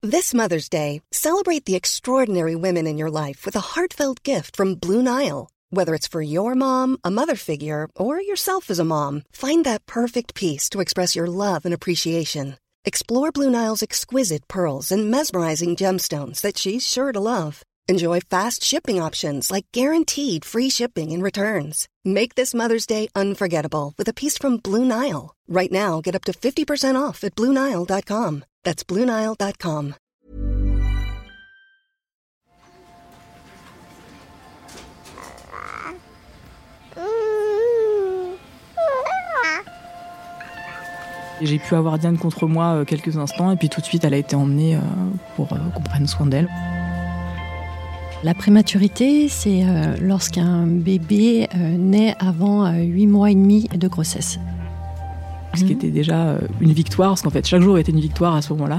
This Mother's Day, celebrate the extraordinary women in your life with a heartfelt gift from Blue Nile. Whether it's for your mom, a mother figure, or yourself as a mom, find that perfect piece to express your love and appreciation. Explore Blue Nile's exquisite pearls and mesmerizing gemstones that she's sure to love. Enjoy fast shipping options like guaranteed free shipping and returns. Make this Mother's Day unforgettable with a piece from Blue Nile. Right now, get up to 50% off at BlueNile.com. That's BlueNile.com. J'ai pu avoir Diane contre moi quelques instants et puis tout de suite elle a été emmenée pour qu'on prenne soin d'elle. La prématurité, c'est lorsqu'un bébé naît avant 8 mois et demi de grossesse. Ce qui était déjà une victoire, parce qu'en fait chaque jour était une victoire à ce moment-là.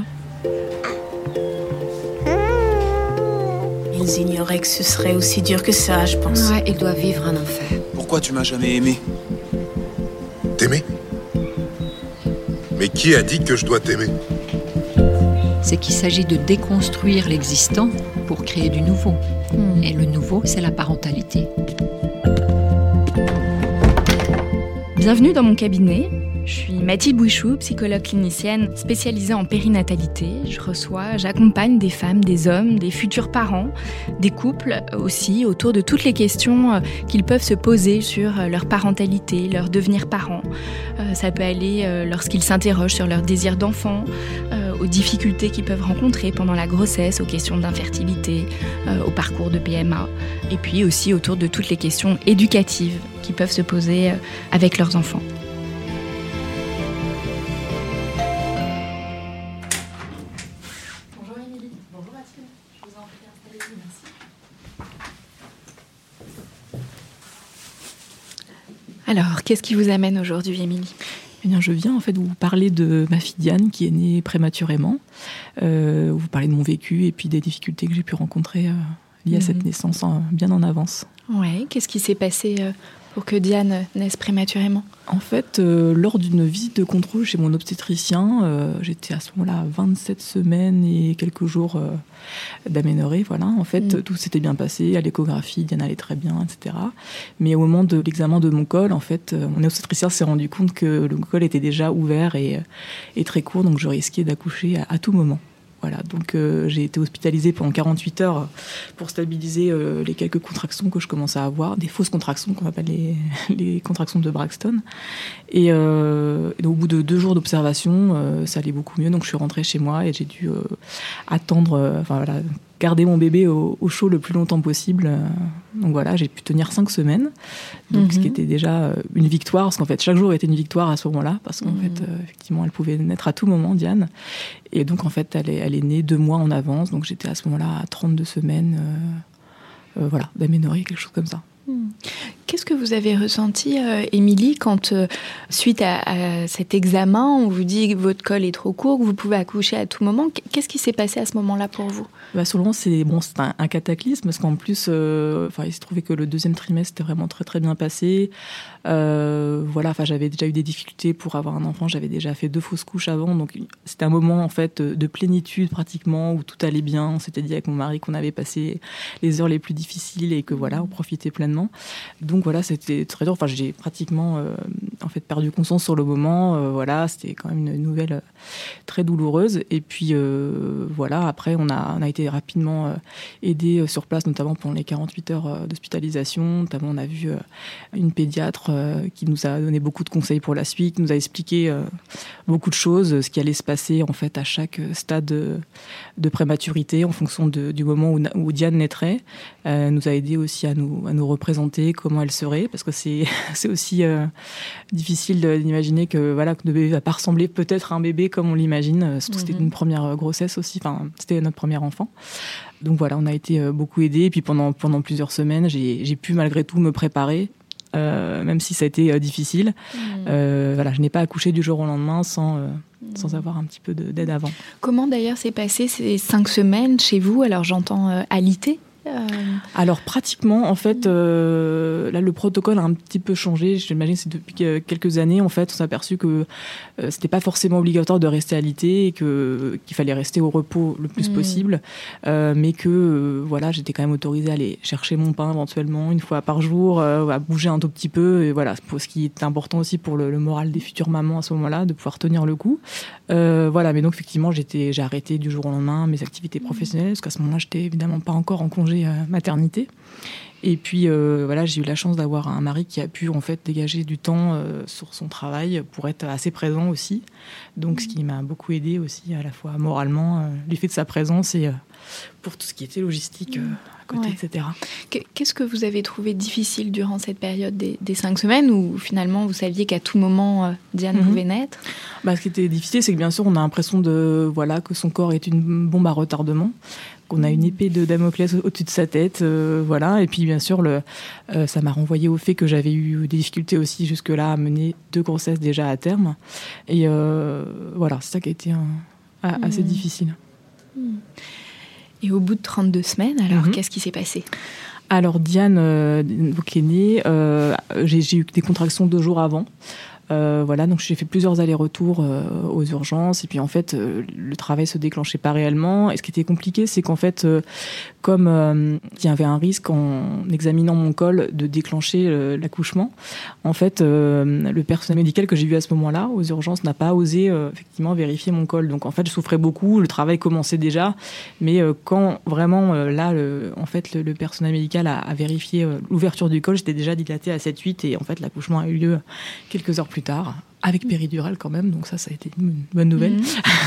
Ils ignoraient que ce serait aussi dur que ça, je pense. Ouais, ils doivent vivre un enfer. Pourquoi tu m'as jamais aimé ? T'aimer ? Mais qui a dit que je dois t'aimer ? C'est qu'il s'agit de déconstruire l'existant pour créer du nouveau. Et le nouveau, c'est la parentalité. Bienvenue dans mon cabinet. Je suis Mathilde Bouichou, psychologue clinicienne spécialisée en périnatalité. J'accompagne des femmes, des hommes, des futurs parents, des couples aussi, autour de toutes les questions qu'ils peuvent se poser sur leur parentalité, leur devenir parent. Ça peut aller lorsqu'ils s'interrogent sur leur désir d'enfant, aux difficultés qu'ils peuvent rencontrer pendant la grossesse, aux questions d'infertilité, au parcours de PMA, et puis aussi autour de toutes les questions éducatives qui peuvent se poser avec leurs enfants. Alors, qu'est-ce qui vous amène aujourd'hui, Émilie ? Eh bien, je viens en fait vous parler de ma fille Diane qui est née prématurément, vous parler de mon vécu et puis des difficultés que j'ai pu rencontrer liées à cette naissance bien en avance. Ouais, qu'est-ce qui s'est passé pour que Diane naisse prématurément ? En fait, lors d'une visite de contrôle chez mon obstétricien, j'étais à ce moment-là à 27 semaines et quelques jours d'aménorrhée, voilà. En fait, tout s'était bien passé, à l'échographie, Diane allait très bien, etc. Mais au moment de l'examen de mon col, en fait, mon obstétricien s'est rendu compte que le col était déjà ouvert et très court, donc je risquais d'accoucher à tout moment. Voilà, donc j'ai été hospitalisée pendant 48 heures pour stabiliser les quelques contractions que je commençais à avoir, des fausses contractions qu'on appelle les contractions de Braxton. Et donc, au bout de 2 jours d'observation, ça allait beaucoup mieux, donc je suis rentrée chez moi et j'ai dû attendre, garder mon bébé au chaud le plus longtemps possible. Donc voilà, j'ai pu tenir 5 semaines, donc ce qui était déjà une victoire, parce qu'en fait chaque jour était une victoire à ce moment-là, parce qu'en fait effectivement elle pouvait naître à tout moment, Diane. Et donc en fait elle est née 2 mois en avance, donc j'étais à ce moment-là à 32 semaines d'aménorrhée, quelque chose comme ça. Qu'est-ce que vous avez ressenti, Émilie, quand, suite à cet examen, on vous dit que votre col est trop court, que vous pouvez accoucher à tout moment ? Qu'est-ce qui s'est passé à ce moment-là pour vous ? Sur le moment, c'est un cataclysme, parce qu'en plus, il se trouvait que le 2e trimestre était vraiment très très bien passé. J'avais déjà eu des difficultés pour avoir un enfant, j'avais déjà fait 2 fausses couches avant, donc c'était un moment en fait de plénitude pratiquement, où tout allait bien. On s'était dit avec mon mari qu'on avait passé les heures les plus difficiles et que voilà, on profitait pleinement. Donc voilà, c'était très dur. Enfin, j'ai pratiquement perdu conscience sur le moment. C'était quand même une nouvelle très douloureuse. Et puis après, on a été rapidement aidés sur place, notamment pendant les 48 heures d'hospitalisation. Notamment, on a vu une pédiatre qui nous a donné beaucoup de conseils pour la suite, qui nous a expliqué beaucoup de choses, ce qui allait se passer en fait à chaque stade de prématurité en fonction du moment où Diane naîtrait. Nous a aidé aussi à nous représenter comment elle serait, parce que c'est aussi difficile d'imaginer que le bébé va pas ressembler peut-être à un bébé comme on l'imagine, surtout que c'était une première grossesse aussi, c'était notre premier enfant. Donc voilà, on a été beaucoup aidés, et puis pendant plusieurs semaines, j'ai pu malgré tout me préparer, même si ça a été difficile. Je n'ai pas accouché du jour au lendemain sans avoir un petit peu d'aide avant. Comment d'ailleurs s'est passé ces 5 semaines chez vous ? Alors j'entends alité. Alors pratiquement, en fait, là le protocole a un petit peu changé. J'imagine que c'est depuis quelques années, en fait, on s'est aperçu que c'était pas forcément obligatoire de rester alité et qu'il fallait rester au repos le plus possible, mais que voilà, j'étais quand même autorisée à aller chercher mon pain éventuellement une fois par jour, à bouger un tout petit peu, et voilà, ce qui est important aussi pour le moral des futures mamans à ce moment-là, de pouvoir tenir le coup. Voilà, mais donc effectivement, j'ai arrêté du jour au lendemain mes activités professionnelles, parce qu'à ce moment-là, j'étais évidemment pas encore en congé maternité. Et puis voilà, j'ai eu la chance d'avoir un mari qui a pu en fait dégager du temps sur son travail pour être assez présent aussi. Donc ce qui m'a beaucoup aidée aussi, à la fois moralement, l'effet de sa présence et pour tout ce qui était logistique à côté, etc. Qu'est-ce que vous avez trouvé difficile durant cette période des 5 semaines où finalement vous saviez qu'à tout moment Diane pouvait naître ? Ce qui était difficile, c'est que bien sûr on a l'impression que son corps est une bombe à retardement, qu'on a une épée de Damoclès au-dessus de sa tête, voilà. Et puis bien sûr, ça m'a renvoyé au fait que j'avais eu des difficultés aussi jusque-là à mener 2 grossesses déjà à terme. Et voilà, c'est ça qui a été assez difficile. Et au bout de 32 semaines, alors qu'est-ce qui s'est passé ? Alors Diane, qui est née, j'ai eu des contractions 2 jours avant. Voilà, donc j'ai fait plusieurs allers-retours aux urgences, et puis en fait le travail se déclenchait pas réellement. Et ce qui était compliqué, c'est qu'en fait comme il y avait un risque en examinant mon col de déclencher l'accouchement, en fait le personnel médical que j'ai vu à ce moment-là aux urgences n'a pas osé effectivement vérifier mon col. Donc en fait je souffrais beaucoup, le travail commençait déjà, mais quand vraiment le personnel médical a vérifié l'ouverture du col, j'étais déjà dilatée à 7-8, et en fait l'accouchement a eu lieu quelques heures plus tard, avec péridurale quand même, donc ça a été une bonne nouvelle.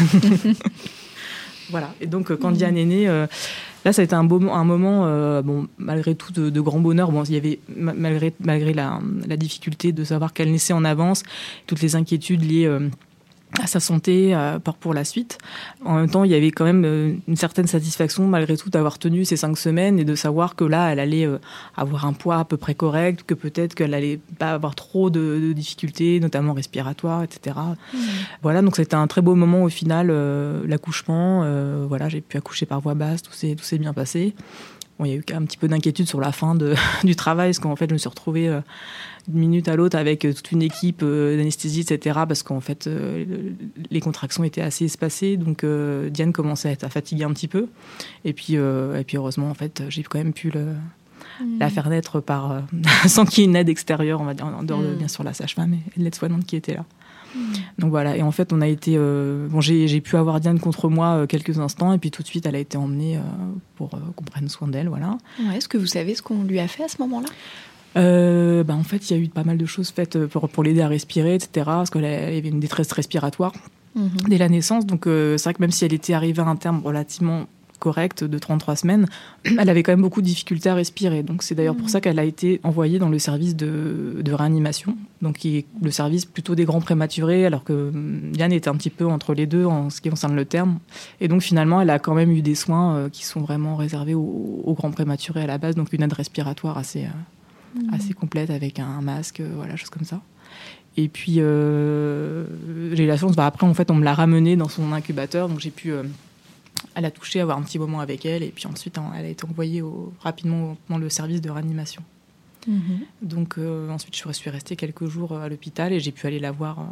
Voilà, et donc quand Diane est née, là ça a été un moment, malgré tout de grand bonheur. Bon, il y avait, malgré la difficulté de savoir qu'elle naissait en avance, toutes les inquiétudes liées à sa santé pour la suite. En même temps, il y avait quand même une certaine satisfaction malgré tout d'avoir tenu ces 5 semaines et de savoir que là, elle allait avoir un poids à peu près correct, que peut-être qu'elle allait pas avoir trop de difficultés, notamment respiratoires, etc. Voilà, donc c'était un très beau moment au final, l'accouchement. Voilà, j'ai pu accoucher par voie basse, tout s'est bien passé. Bon, il y a eu un petit peu d'inquiétude sur la fin du travail, parce qu'en fait, je me suis retrouvée d'une minute à l'autre avec toute une équipe d'anesthésie, etc., parce qu'en fait, les contractions étaient assez espacées, donc Diane commençait à fatiguer un petit peu. Et puis heureusement, en fait, j'ai quand même pu la faire naître sans qu'il y ait une aide extérieure, on va dire, en dehors de, bien sûr, la sage-femme et l'aide-soignante qui était là. Donc voilà, et en fait on a été j'ai pu avoir Diane contre moi quelques instants, et puis tout de suite elle a été emmenée pour qu'on prenne soin d'elle, voilà. Ouais, est-ce que vous savez ce qu'on lui a fait à ce moment-là ? En fait il y a eu pas mal de choses faites pour l'aider à respirer, etc., parce qu'elle avait une détresse respiratoire dès la naissance, donc c'est vrai que même si elle était arrivée à un terme relativement correcte de 33 semaines, elle avait quand même beaucoup de difficultés à respirer. Donc c'est d'ailleurs pour ça qu'elle a été envoyée dans le service de réanimation, donc qui est le service plutôt des grands prématurés, alors que Diane était un petit peu entre les deux en ce qui concerne le terme. Et donc finalement, elle a quand même eu des soins qui sont vraiment réservés aux grands prématurés à la base, donc une aide respiratoire assez complète avec un masque, voilà, choses comme ça. Et puis j'ai eu la chance, après en fait on me l'a ramenée dans son incubateur, donc j'ai pu elle a touché, avoir un petit moment avec elle, et puis ensuite elle a été envoyée rapidement dans le service de réanimation. Donc ensuite je suis restée quelques jours à l'hôpital, et j'ai pu aller la voir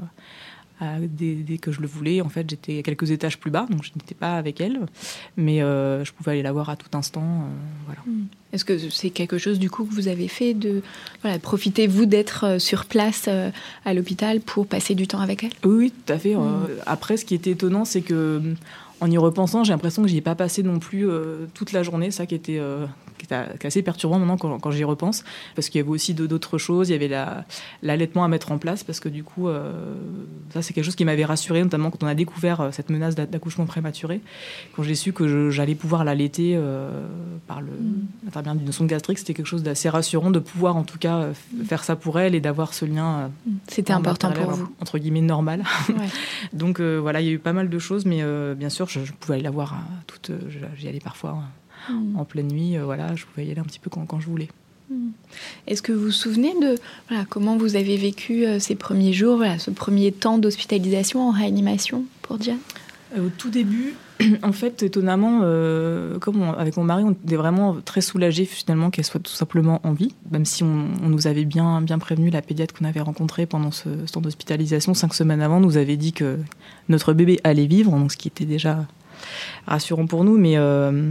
dès que je le voulais. En fait j'étais quelques étages plus bas, donc je n'étais pas avec elle, mais je pouvais aller la voir à tout instant, voilà. Est-ce que c'est quelque chose du coup que vous avez fait profitez-vous d'être sur place à l'hôpital pour passer du temps avec elle ? Oui, tout à fait. Après, ce qui était étonnant, c'est que en y repensant, j'ai l'impression que j'y ai pas passé non plus toute la journée, ça qui était assez perturbant maintenant quand j'y repense, parce qu'il y avait aussi d'autres choses. Il y avait l'allaitement à mettre en place, parce que du coup, ça c'est quelque chose qui m'avait rassurée, notamment quand on a découvert cette menace d'accouchement prématuré, quand j'ai su que j'allais pouvoir l'allaiter par l'intermédiaire d'une sonde gastrique. C'était quelque chose d'assez rassurant de pouvoir en tout cas faire ça pour elle et d'avoir ce lien. C'était important pour vous, entre guillemets normal. Ouais. Donc voilà, il y a eu pas mal de choses, mais bien sûr je pouvais aller la voir j'y allais parfois en pleine nuit, voilà, je pouvais y aller un petit peu quand je voulais. Est-ce que vous vous souvenez de comment vous avez vécu ces premiers jours, ce premier temps d'hospitalisation en réanimation pour Diane ? Au tout début, en fait, étonnamment, avec mon mari, on était vraiment très soulagés finalement qu'elle soit tout simplement en vie, même si on nous avait bien prévenu, la pédiatre qu'on avait rencontrée pendant ce temps d'hospitalisation, 5 semaines avant, nous avait dit que notre bébé allait vivre, donc ce qui était déjà rassurant pour nous, mais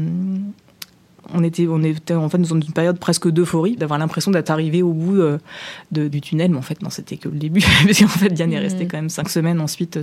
on était en fait dans une période presque d'euphorie, d'avoir l'impression d'être arrivé au bout du tunnel, mais en fait non, c'était que le début, parce qu'en fait Diane est restée quand même 6 semaines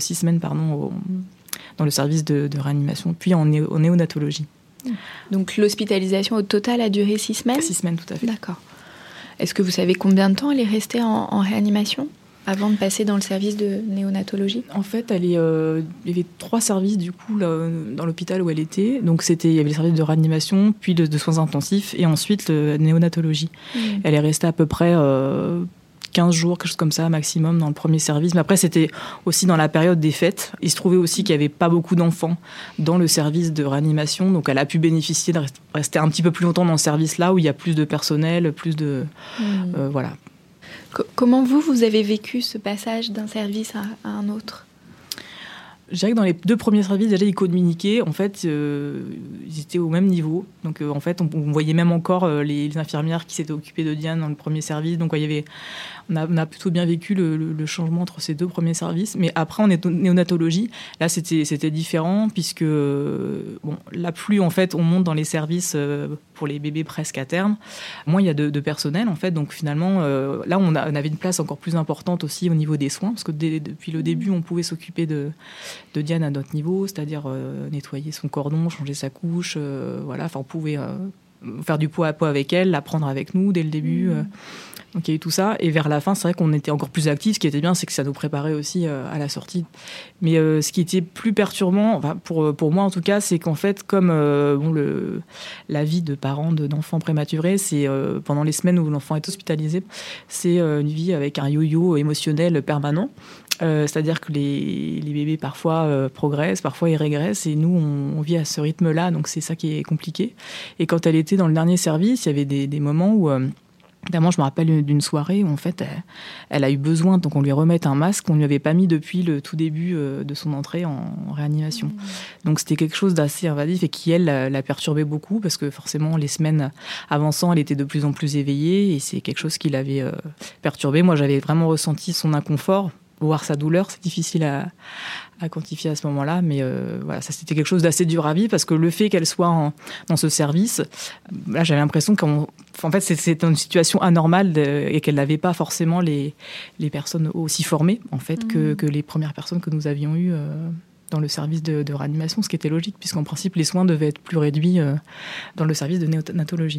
dans le service de réanimation, puis en néonatologie. Donc l'hospitalisation au total a duré 6 semaines ? 6 semaines, tout à fait. D'accord. Est-ce que vous savez combien de temps elle est restée en réanimation avant de passer dans le service de néonatologie ? En fait, il y avait 3 services du coup là, dans l'hôpital où elle était. Donc il y avait le service de réanimation, puis de soins intensifs, et ensuite la néonatologie. Elle est restée à peu près 15 jours, quelque chose comme ça, maximum, dans le premier service. Mais après, c'était aussi dans la période des fêtes. Il se trouvait aussi qu'il n'y avait pas beaucoup d'enfants dans le service de réanimation. Donc, elle a pu bénéficier de rester un petit peu plus longtemps dans ce service-là, où il y a plus de personnel, plus de... voilà. Comment vous avez vécu ce passage d'un service à un autre ? Je dirais que dans les 2 premiers services, déjà, ils communiquaient. En fait, ils étaient au même niveau. Donc, en fait, on voyait même encore les infirmières qui s'étaient occupées de Diane dans le premier service. Donc, on a plutôt bien vécu le changement entre ces 2 premiers services. Mais après, en néonatologie, là, c'était différent, puisque là, plus en fait, on monte dans les services pour les bébés presque à terme, moins il y a de personnel, en fait. Donc, finalement, là, on avait une place encore plus importante aussi au niveau des soins, parce que depuis le début, on pouvait s'occuper de Diane à notre niveau, c'est-à-dire nettoyer son cordon, changer sa couche, voilà. Enfin, on pouvait faire du pot à pot avec elle, la prendre avec nous dès le début. Donc il y a eu tout ça. Et vers la fin, c'est vrai qu'on était encore plus actifs. Ce qui était bien, c'est que ça nous préparait aussi à la sortie. Mais ce qui était plus perturbant, enfin, pour moi en tout cas, c'est qu'en fait, comme la vie de parents d'enfants prématurés, c'est pendant les semaines où l'enfant est hospitalisé, c'est une vie avec un yo-yo émotionnel permanent. C'est-à-dire que les bébés parfois progressent, parfois ils régressent, et nous on vit à ce rythme-là, donc c'est ça qui est compliqué. Et quand elle était dans le dernier service, il y avait des moments où évidemment, je me rappelle d'une soirée où en fait elle a eu besoin donc on lui remette un masque qu'on lui avait pas mis depuis le tout début de son entrée en réanimation. Donc c'était quelque chose d'assez invasif et qui elle l'a perturbée beaucoup, parce que forcément les semaines avançant, elle était de plus en plus éveillée, et c'est quelque chose qui l'avait perturbée. Moi, j'avais vraiment ressenti son inconfort. Voir sa douleur, c'est difficile à quantifier à ce moment-là, mais voilà, ça c'était quelque chose d'assez dur à vivre, parce que le fait qu'elle soit dans ce service, là j'avais l'impression qu'en fait c'était une situation anormale et qu'elle n'avait pas forcément les personnes aussi formées en fait que les premières personnes que nous avions eues dans le service de réanimation, ce qui était logique, puisqu'en principe les soins devaient être plus réduits dans le service de néonatologie.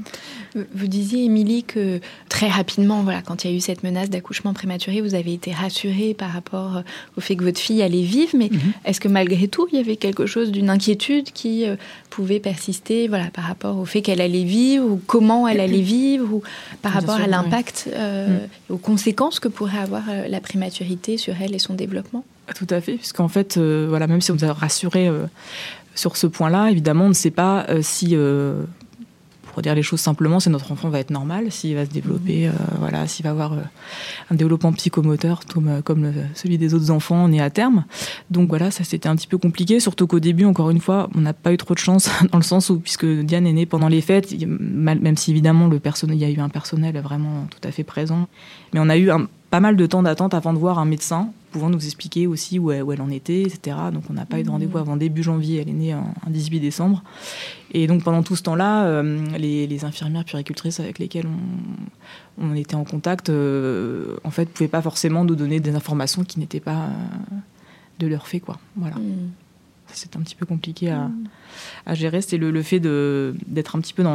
Vous disiez, Émilie, que très rapidement, voilà, quand il y a eu cette menace d'accouchement prématuré, vous avez été rassurée par rapport au fait que votre fille allait vivre, mais est-ce que malgré tout, il y avait quelque chose d'une inquiétude qui pouvait persister, voilà, par rapport au fait qu'elle allait vivre, ou comment elle allait vivre, ou par rapport à l'impact, aux conséquences que pourrait avoir la prématurité sur elle et son développement ? Tout à fait, puisqu'en fait, voilà, même si on nous a rassurés sur ce point-là, évidemment, on ne sait pas si... Pour dire les choses simplement, c'est notre enfant va être normal, s'il va se développer, voilà, s'il va avoir un développement psychomoteur comme celui des autres enfants nés à terme. Donc voilà, ça c'était un petit peu compliqué, surtout qu'au début, encore une fois, on n'a pas eu trop de chance dans le sens où, puisque Diane est née pendant les fêtes, même si évidemment il y a eu un personnel vraiment tout à fait présent, mais on a eu pas mal de temps d'attente avant de voir un médecin pouvant nous expliquer aussi où elle en était, etc. Donc on n'a pas eu de rendez-vous avant début janvier, elle est née un 18 décembre. Et donc pendant tout ce temps-là, les infirmières puéricultrices avec lesquelles on était en contact, en fait, ne pouvaient pas forcément nous donner des informations qui n'étaient pas de leur fait, quoi. Voilà. C'est un petit peu compliqué à gérer. C'était le fait d'être un petit peu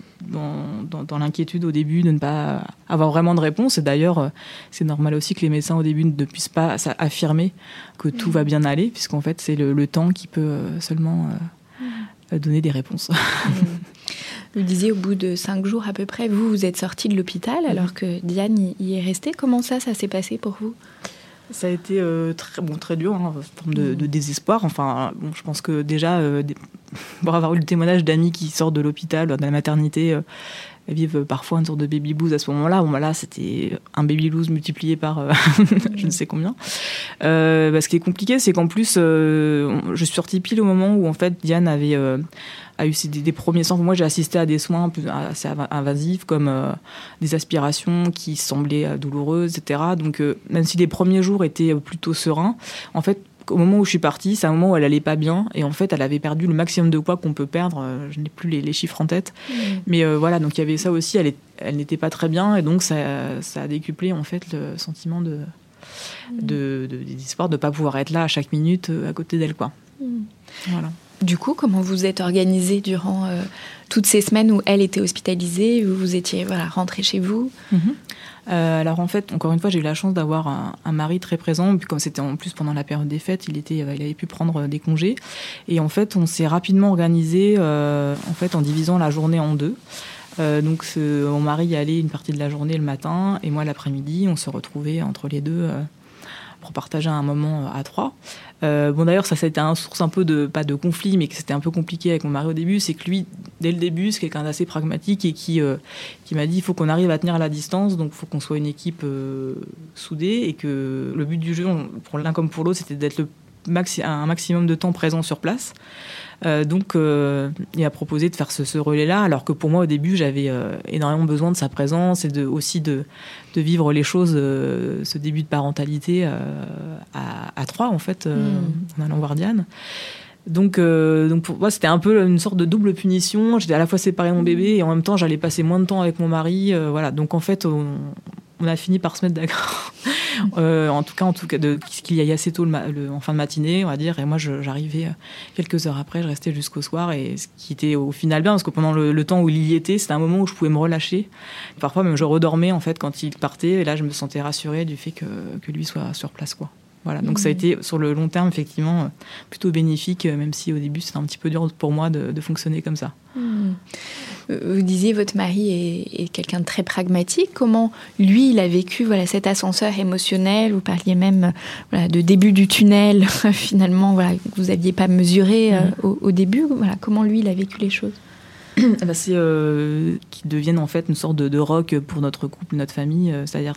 dans l'inquiétude au début, de ne pas avoir vraiment de réponse. Et d'ailleurs, c'est normal aussi que les médecins au début ne puissent pas affirmer que tout va bien aller, puisqu'en fait, c'est le temps qui peut seulement donner des réponses. Vous disiez, au bout de 5 jours à peu près, vous êtes sortie de l'hôpital alors que Diane y est restée. Comment ça s'est passé pour vous ? Ça a été très dur, en forme de désespoir. Enfin, je pense que déjà, pour avoir eu le témoignage d'amis qui sortent de l'hôpital, de la maternité, elles vivent parfois une sorte de baby blues à ce moment-là. Bon, là, c'était un baby blues multiplié par je ne sais combien. Ce qui est compliqué, c'est qu'en plus, je suis sortie pile au moment où en fait Diane a eu des premiers soins. Moi, j'ai assisté à des soins assez invasifs, comme des aspirations qui semblaient douloureuses, etc. Donc, même si les premiers jours étaient plutôt sereins, en fait, au moment où je suis partie, c'est un moment où elle allait pas bien, et en fait, elle avait perdu le maximum de poids qu'on peut perdre. Je n'ai plus les chiffres en tête, mais voilà. Donc, il y avait ça aussi. Elle n'était pas très bien, et donc ça a décuplé en fait le sentiment d'espoir de pas pouvoir être là à chaque minute à côté d'elle, quoi. Voilà. Du coup, comment vous êtes organisée durant toutes ces semaines où elle était hospitalisée, où vous étiez rentrée chez vous? Alors en fait, encore une fois, j'ai eu la chance d'avoir un mari très présent. Puis comme c'était en plus pendant la période des fêtes, il avait pu prendre des congés. Et en fait, on s'est rapidement organisé en divisant la journée en deux. Donc mon mari y allait une partie de la journée le matin, et moi l'après-midi. On se retrouvait entre les deux pour partager un moment à trois. D'ailleurs, ça a été une source un peu pas de conflit, mais que c'était un peu compliqué avec mon mari au début. C'est que lui, dès le début, c'est quelqu'un d'assez pragmatique et qui m'a dit il faut qu'on arrive à tenir la distance, donc il faut qu'on soit une équipe soudée, et que le but du jeu, pour l'un comme pour l'autre, c'était d'être un maximum de temps présent sur place. Donc, il a proposé de faire ce relais-là, alors que pour moi, au début, j'avais énormément besoin de sa présence et aussi de vivre les choses, ce début de parentalité à trois, en fait, en allant voir Diane. Donc pour moi, c'était un peu une sorte de double punition. J'étais à la fois séparée de mon bébé, et en même temps, j'allais passer moins de temps avec mon mari. Voilà. Donc, en fait, on a fini par se mettre d'accord. En tout cas, qu'il y aille assez tôt en fin de matinée, on va dire. Et moi, j'arrivais quelques heures après, je restais jusqu'au soir. Et ce qui était au final bien, parce que pendant le temps où il y était, c'était un moment où je pouvais me relâcher. Parfois, même, je redormais, en fait, quand il partait. Et là, je me sentais rassurée du fait que lui soit sur place, quoi. Voilà. Donc, ça a été, sur le long terme, effectivement, plutôt bénéfique, même si au début, c'était un petit peu dur pour moi de fonctionner comme ça. Vous disiez, votre mari est quelqu'un de très pragmatique. Comment, lui, il a vécu cet ascenseur émotionnel? Vous parliez même de début du tunnel, finalement, que vous n'aviez pas mesuré au début. Comment, lui, il a vécu les choses? C'est qu'ils deviennent, en fait, une sorte de rock pour notre couple, notre famille. C'est-à-dire,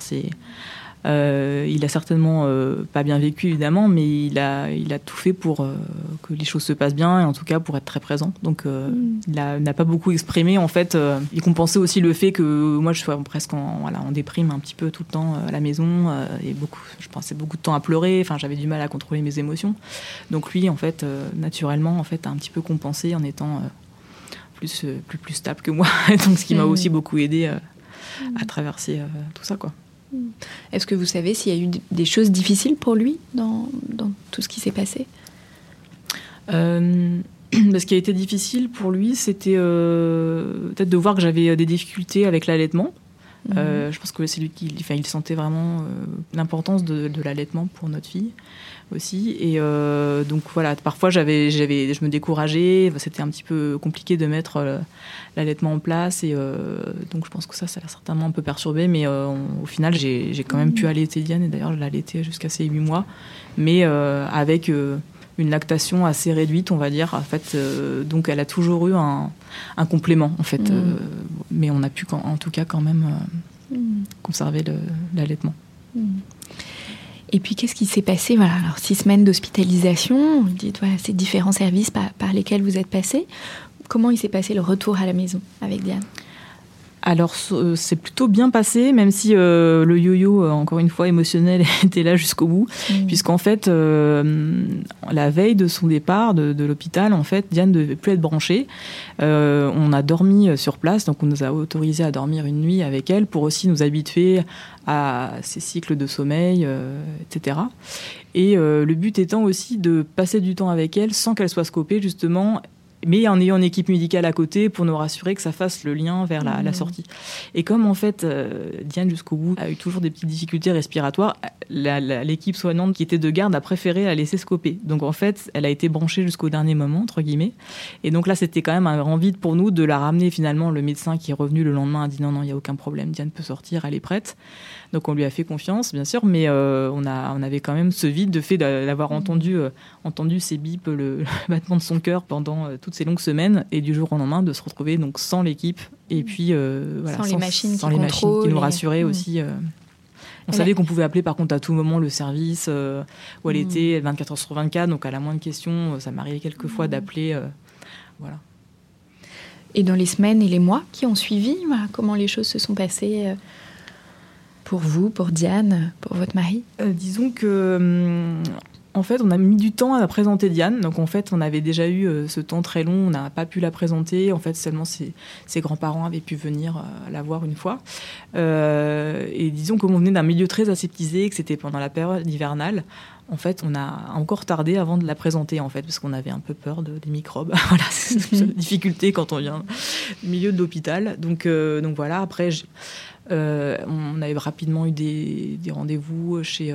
il a certainement pas bien vécu, évidemment, mais il a tout fait pour que les choses se passent bien, et en tout cas pour être très présent. Donc il n'a pas beaucoup exprimé, en fait. Il compensait aussi le fait que moi je sois presque en déprime un petit peu tout le temps à la maison, et je passais beaucoup de temps à pleurer. Enfin, j'avais du mal à contrôler mes émotions. Donc lui, en fait, naturellement, en fait, a un petit peu compensé en étant plus stable que moi. Donc ce qui m'a aussi beaucoup aidé à traverser tout ça, quoi. Est-ce que vous savez s'il y a eu des choses difficiles pour lui dans tout ce qui s'est passé? Ce qui a été difficile pour lui, c'était peut-être de voir que j'avais des difficultés avec l'allaitement. Je pense que c'est lui il sentait vraiment l'importance de l'allaitement pour notre fille aussi. Et donc voilà, parfois je me décourageais. C'était un petit peu compliqué de mettre l'allaitement en place, et donc je pense que ça l'a certainement un peu perturbé, mais au final j'ai quand même pu allaiter Diane, et d'ailleurs je l'ai allaitée jusqu'à ses 8 mois, mais avec une lactation assez réduite, on va dire. En fait, donc elle a toujours eu un complément, en fait, mais on a pu en tout cas quand même conserver l'allaitement. Et puis, qu'est-ce qui s'est passé? Alors 6 semaines d'hospitalisation, vous dites, ces différents services par lesquels vous êtes passés. Comment il s'est passé le retour à la maison avec Diane? Alors, c'est plutôt bien passé, même si le yo-yo, encore une fois, émotionnel, était là jusqu'au bout. Puisqu'en fait, la veille de son départ de l'hôpital, en fait, Diane ne devait plus être branchée. On a dormi sur place, donc on nous a autorisé à dormir une nuit avec elle pour aussi nous habituer à ses cycles de sommeil, etc. Et le but étant aussi de passer du temps avec elle sans qu'elle soit scopée, justement, mais en ayant une équipe médicale à côté pour nous rassurer que ça fasse le lien vers la sortie. Et comme en fait Diane jusqu'au bout a eu toujours des petites difficultés respiratoires, l'équipe soignante qui était de garde a préféré la laisser scoper. Donc en fait elle a été branchée jusqu'au dernier moment, entre guillemets. Et donc là c'était quand même un grand vide pour nous de la ramener. Finalement le médecin qui est revenu le lendemain a dit non, il n'y a aucun problème, Diane peut sortir, elle est prête. Donc on lui a fait confiance, bien sûr, mais on avait quand même ce vide de fait d'avoir entendu ses bips, le battement de son cœur pendant toutes ces longues semaines, et du jour au lendemain de se retrouver donc sans l'équipe Et puis, voilà, sans les machines qui nous rassuraient aussi. On savait a... qu'on pouvait appeler par contre à tout moment le service où elle était 24 heures sur 24, donc à la moindre question, ça m'arrivait quelquefois d'appeler. Voilà. Et dans les semaines et les mois qui ont suivi, voilà, comment les choses se sont passées pour vous, pour Diane, pour votre mari ? Disons que... En fait, on a mis du temps à présenter Diane. Donc, en fait, on avait déjà eu ce temps très long. On n'a pas pu la présenter. En fait, seulement ses grands-parents avaient pu venir la voir une fois. Et disons qu'on venait d'un milieu très aseptisé, que c'était pendant la période hivernale. En fait, on a encore tardé avant de la présenter, en fait, parce qu'on avait un peu peur des microbes. Voilà, c'est une difficulté quand on vient du milieu de l'hôpital. Donc voilà, après... on avait rapidement eu des rendez-vous chez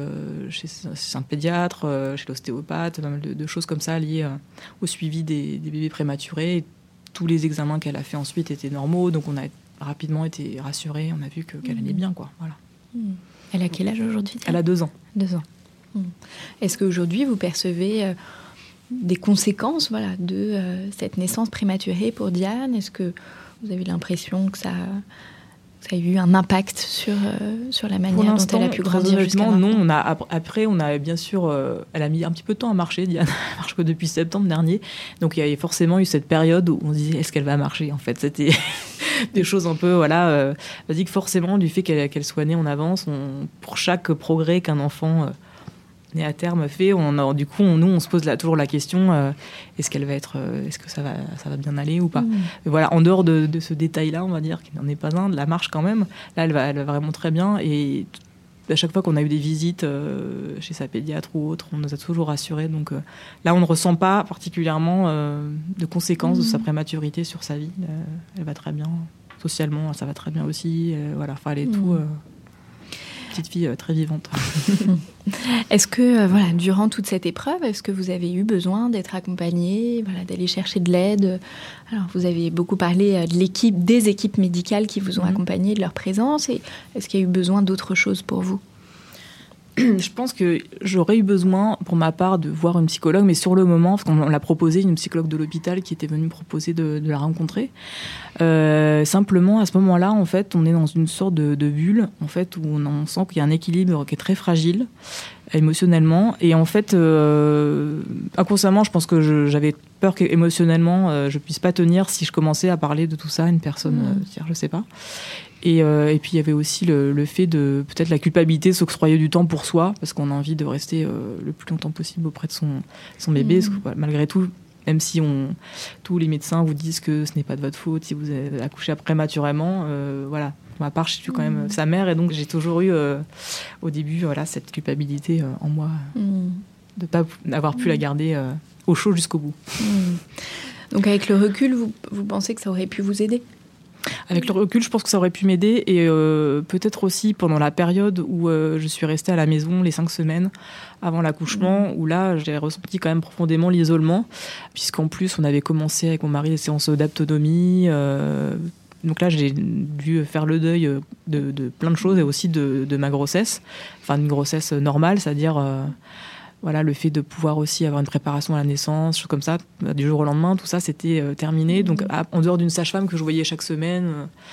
un pédiatre, chez l'ostéopathe, pas mal de choses comme ça liées au suivi des bébés prématurés. Et tous les examens qu'elle a fait ensuite étaient normaux, donc on a rapidement été rassurés, on a vu qu'elle allait bien, quoi. Voilà. Elle a quel âge aujourd'hui ? Elle a 2 ans. 2 ans. Est-ce qu'aujourd'hui vous percevez des conséquences, voilà, de cette naissance prématurée pour Diane ? Est-ce que vous avez l'impression que ça a eu un impact sur la manière dont elle a pu grandir jusqu'à maintenant ? Non, après, on a bien sûr... elle a mis un petit peu de temps à marcher, Diane. Elle marche que depuis septembre dernier. Donc, il y a forcément eu cette période où on se disait, est-ce qu'elle va marcher ? En fait, c'était des choses un peu... Voilà, basiques, forcément, du fait qu'elle soit née en avance. Pour chaque progrès qu'un enfant... né à terme fait, du coup, on se pose toujours la question, est-ce que ça va bien aller ou pas ? Mais voilà, en dehors de ce détail-là, on va dire, qui n'en est pas un, de la marche quand même, là, elle va vraiment très bien. Et à chaque fois qu'on a eu des visites chez sa pédiatre ou autre, on nous a toujours rassurés. Donc là, on ne ressent pas particulièrement de conséquences de sa prématurité sur sa vie. Elle va très bien. Socialement, ça va très bien aussi. Voilà, enfin, elle est tout... petite fille très vivante. Est-ce que, voilà, durant toute cette épreuve, est-ce que vous avez eu besoin d'être accompagnée, voilà, d'aller chercher de l'aide ? Alors, vous avez beaucoup parlé des équipes médicales qui vous ont accompagnée, de leur présence. Et est-ce qu'il y a eu besoin d'autre chose pour vous ? Je pense que j'aurais eu besoin, pour ma part, de voir une psychologue, mais sur le moment, parce qu'on l'a proposé, une psychologue de l'hôpital qui était venue me proposer de la rencontrer. Simplement, à ce moment-là, en fait, on est dans une sorte de bulle, en fait, où on sent qu'il y a un équilibre qui est très fragile, émotionnellement. Et en fait, inconsciemment, je pense que j'avais peur qu'émotionnellement, je puisse pas tenir si je commençais à parler de tout ça à une personne, je sais pas. Et puis il y avait aussi le fait de peut-être la culpabilité de s'octroyer du temps pour soi, parce qu'on a envie de rester le plus longtemps possible auprès de son bébé. Parce que, malgré tout, même si tous les médecins vous disent que ce n'est pas de votre faute si vous avez accouché prématurément, voilà. Pour ma part, je suis quand même sa mère, et donc j'ai toujours eu au début, voilà, cette culpabilité en moi de pas avoir pu la garder au chaud jusqu'au bout. Donc avec le recul, vous pensez que ça aurait pu vous aider ? Avec le recul, je pense que ça aurait pu m'aider, et peut-être aussi pendant la période où je suis restée à la maison les 5 semaines avant l'accouchement, où là, j'ai ressenti quand même profondément l'isolement, puisqu'en plus, on avait commencé avec mon mari des séances d'autonomie. Donc là, j'ai dû faire le deuil de plein de choses, et aussi de ma grossesse, enfin d'une grossesse normale, c'est-à-dire... Voilà, le fait de pouvoir aussi avoir une préparation à la naissance, choses comme ça, du jour au lendemain, tout ça, c'était terminé. Donc, en dehors d'une sage-femme que je voyais chaque semaine,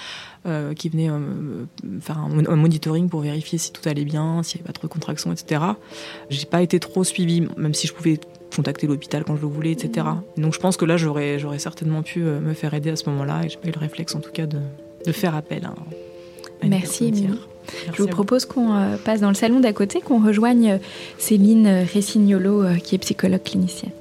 qui venait faire un monitoring pour vérifier si tout allait bien, s'il n'y avait pas trop de contractions, etc. J'ai pas été trop suivie, même si je pouvais contacter l'hôpital quand je le voulais, etc. Donc, je pense que là, j'aurais certainement pu me faire aider à ce moment-là, et j'ai pas eu le réflexe, en tout cas, de faire appel à une Merci, personne Émilie. tiers. Merci. Je vous propose qu'on passe dans le salon d'à côté, qu'on rejoigne Céline Ressignolo, qui est psychologue clinicienne.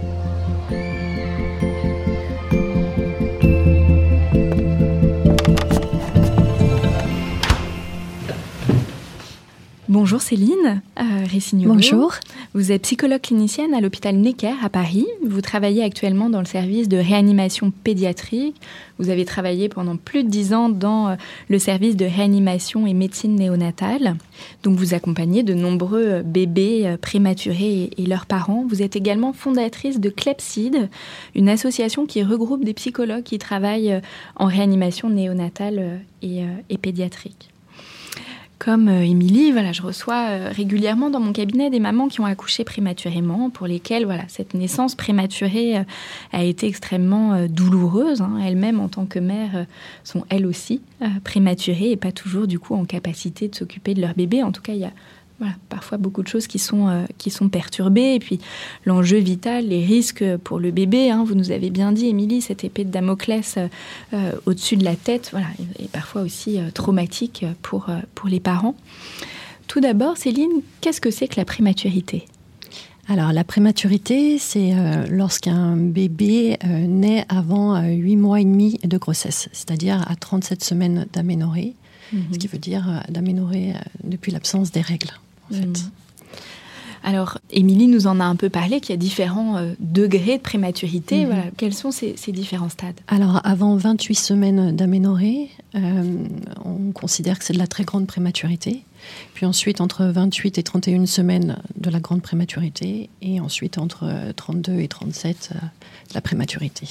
Bonjour Céline Ressignolo. Bonjour. Vous êtes psychologue clinicienne à l'hôpital Necker à Paris. Vous travaillez actuellement dans le service de réanimation pédiatrique. Vous avez travaillé pendant plus de 10 ans dans le service de réanimation et médecine néonatale. Donc vous accompagnez de nombreux bébés prématurés et leurs parents. Vous êtes également fondatrice de Clepsyd, une association qui regroupe des psychologues qui travaillent en réanimation néonatale et pédiatrique. Comme Émilie, je reçois régulièrement dans mon cabinet des mamans qui ont accouché prématurément, pour lesquelles cette naissance prématurée a été extrêmement douloureuse. Elles-mêmes, en tant que mères, sont elles aussi prématurées et pas toujours du coup en capacité de s'occuper de leur bébé. En tout cas, il y a parfois beaucoup de choses qui sont perturbées. Et puis l'enjeu vital, les risques pour le bébé, vous nous avez bien dit, Émilie, cette épée de Damoclès au-dessus de la tête, et parfois aussi traumatique pour les parents. Tout d'abord, Céline, qu'est-ce que c'est que la prématurité ? Alors, la prématurité, c'est lorsqu'un bébé naît avant 8 mois et demi de grossesse, c'est-à-dire à 37 semaines d'aménorrhée, ce qui veut dire d'aménorrhée depuis l'absence des règles. En fait. Alors, Émilie nous en a un peu parlé, qu'il y a différents degrés de prématurité. Quels sont ces différents stades ? Alors, avant 28 semaines d'aménorrhée, on considère que c'est de la très grande prématurité. Puis ensuite, entre 28 et 31 semaines de la grande prématurité. Et ensuite, entre 32 et 37, de la prématurité.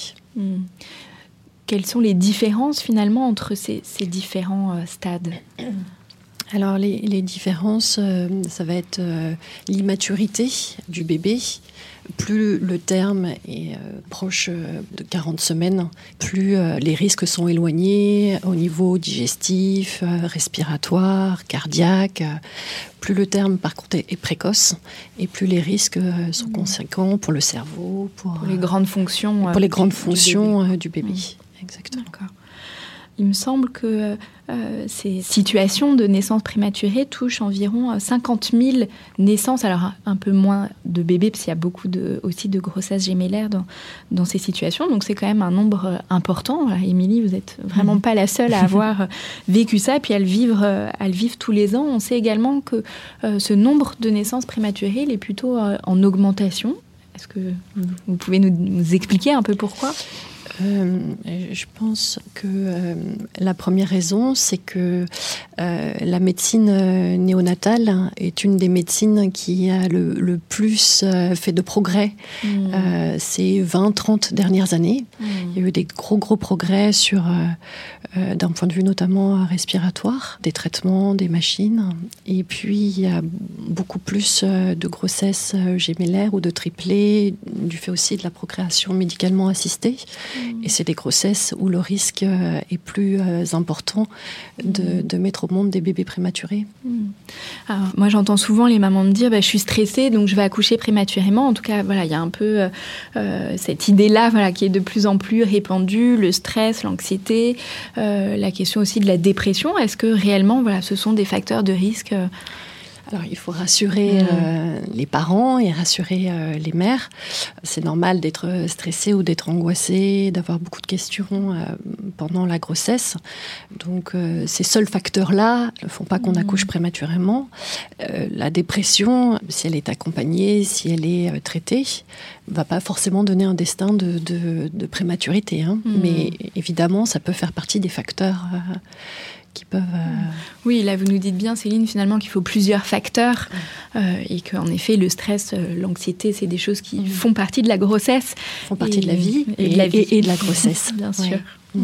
Quelles sont les différences, finalement, entre ces différents stades ? Alors, les différences, ça va être l'immaturité du bébé. Plus le terme est proche de 40 semaines, plus les risques sont éloignés au niveau digestif, respiratoire, cardiaque. Plus le terme, par contre, est précoce et plus les risques sont conséquents pour le cerveau, pour les grandes fonctions, du bébé. Exactement. D'accord. Il me semble que ces situations de naissance prématurée touchent environ 50 000 naissances. Alors, un peu moins de bébés, parce qu'il y a beaucoup aussi de grossesses gémellaires dans ces situations. Donc, c'est quand même un nombre important. Émilie, vous n'êtes vraiment pas la seule à avoir vécu ça, puis à le vivre tous les ans. On sait également que ce nombre de naissances prématurées, il est plutôt en augmentation. Est-ce que vous pouvez nous expliquer un peu pourquoi ? Je pense que la première raison, c'est que la médecine néonatale est une des médecines qui a le plus fait de progrès ces 20-30 dernières années. Il y a eu des gros progrès d'un point de vue notamment respiratoire, des traitements, des machines. Et puis, il y a beaucoup plus de grossesses gémellaires ou de triplés, du fait aussi de la procréation médicalement assistée. Et c'est des grossesses où le risque est plus important de mettre au monde des bébés prématurés. Alors, moi, j'entends souvent les mamans me dire je suis stressée, donc je vais accoucher prématurément. En tout cas, il y a un peu cette idée-là qui est de plus en plus répandue, le stress, l'anxiété, la question aussi de la dépression. Est-ce que réellement, ce sont des facteurs de risque Alors, il faut rassurer les parents et rassurer les mères. C'est normal d'être stressé ou d'être angoissé, d'avoir beaucoup de questions pendant la grossesse. Donc, ces seuls facteurs-là ne font pas qu'on accouche prématurément. La dépression, si elle est accompagnée, si elle est traitée, ne va pas forcément donner un destin de prématurité. Mais évidemment, ça peut faire partie des facteurs qui peuvent... Oui, là, vous nous dites bien, Céline, finalement, qu'il faut plusieurs facteurs et qu'en effet, le stress, l'anxiété, c'est des choses qui font partie de la grossesse. Font partie de la vie et de la grossesse. Bien sûr.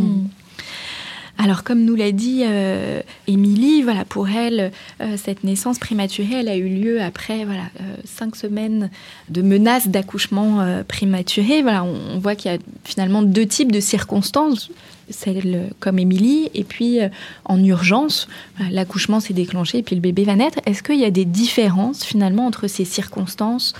Alors, comme nous l'a dit Émilie, pour elle, cette naissance prématurée, elle a eu lieu après 5 semaines de menaces d'accouchement prématuré. On voit qu'il y a finalement 2 types de circonstances, celle comme Émilie, et puis en urgence, l'accouchement s'est déclenché et puis le bébé va naître. Est-ce qu'il y a des différences finalement entre ces circonstances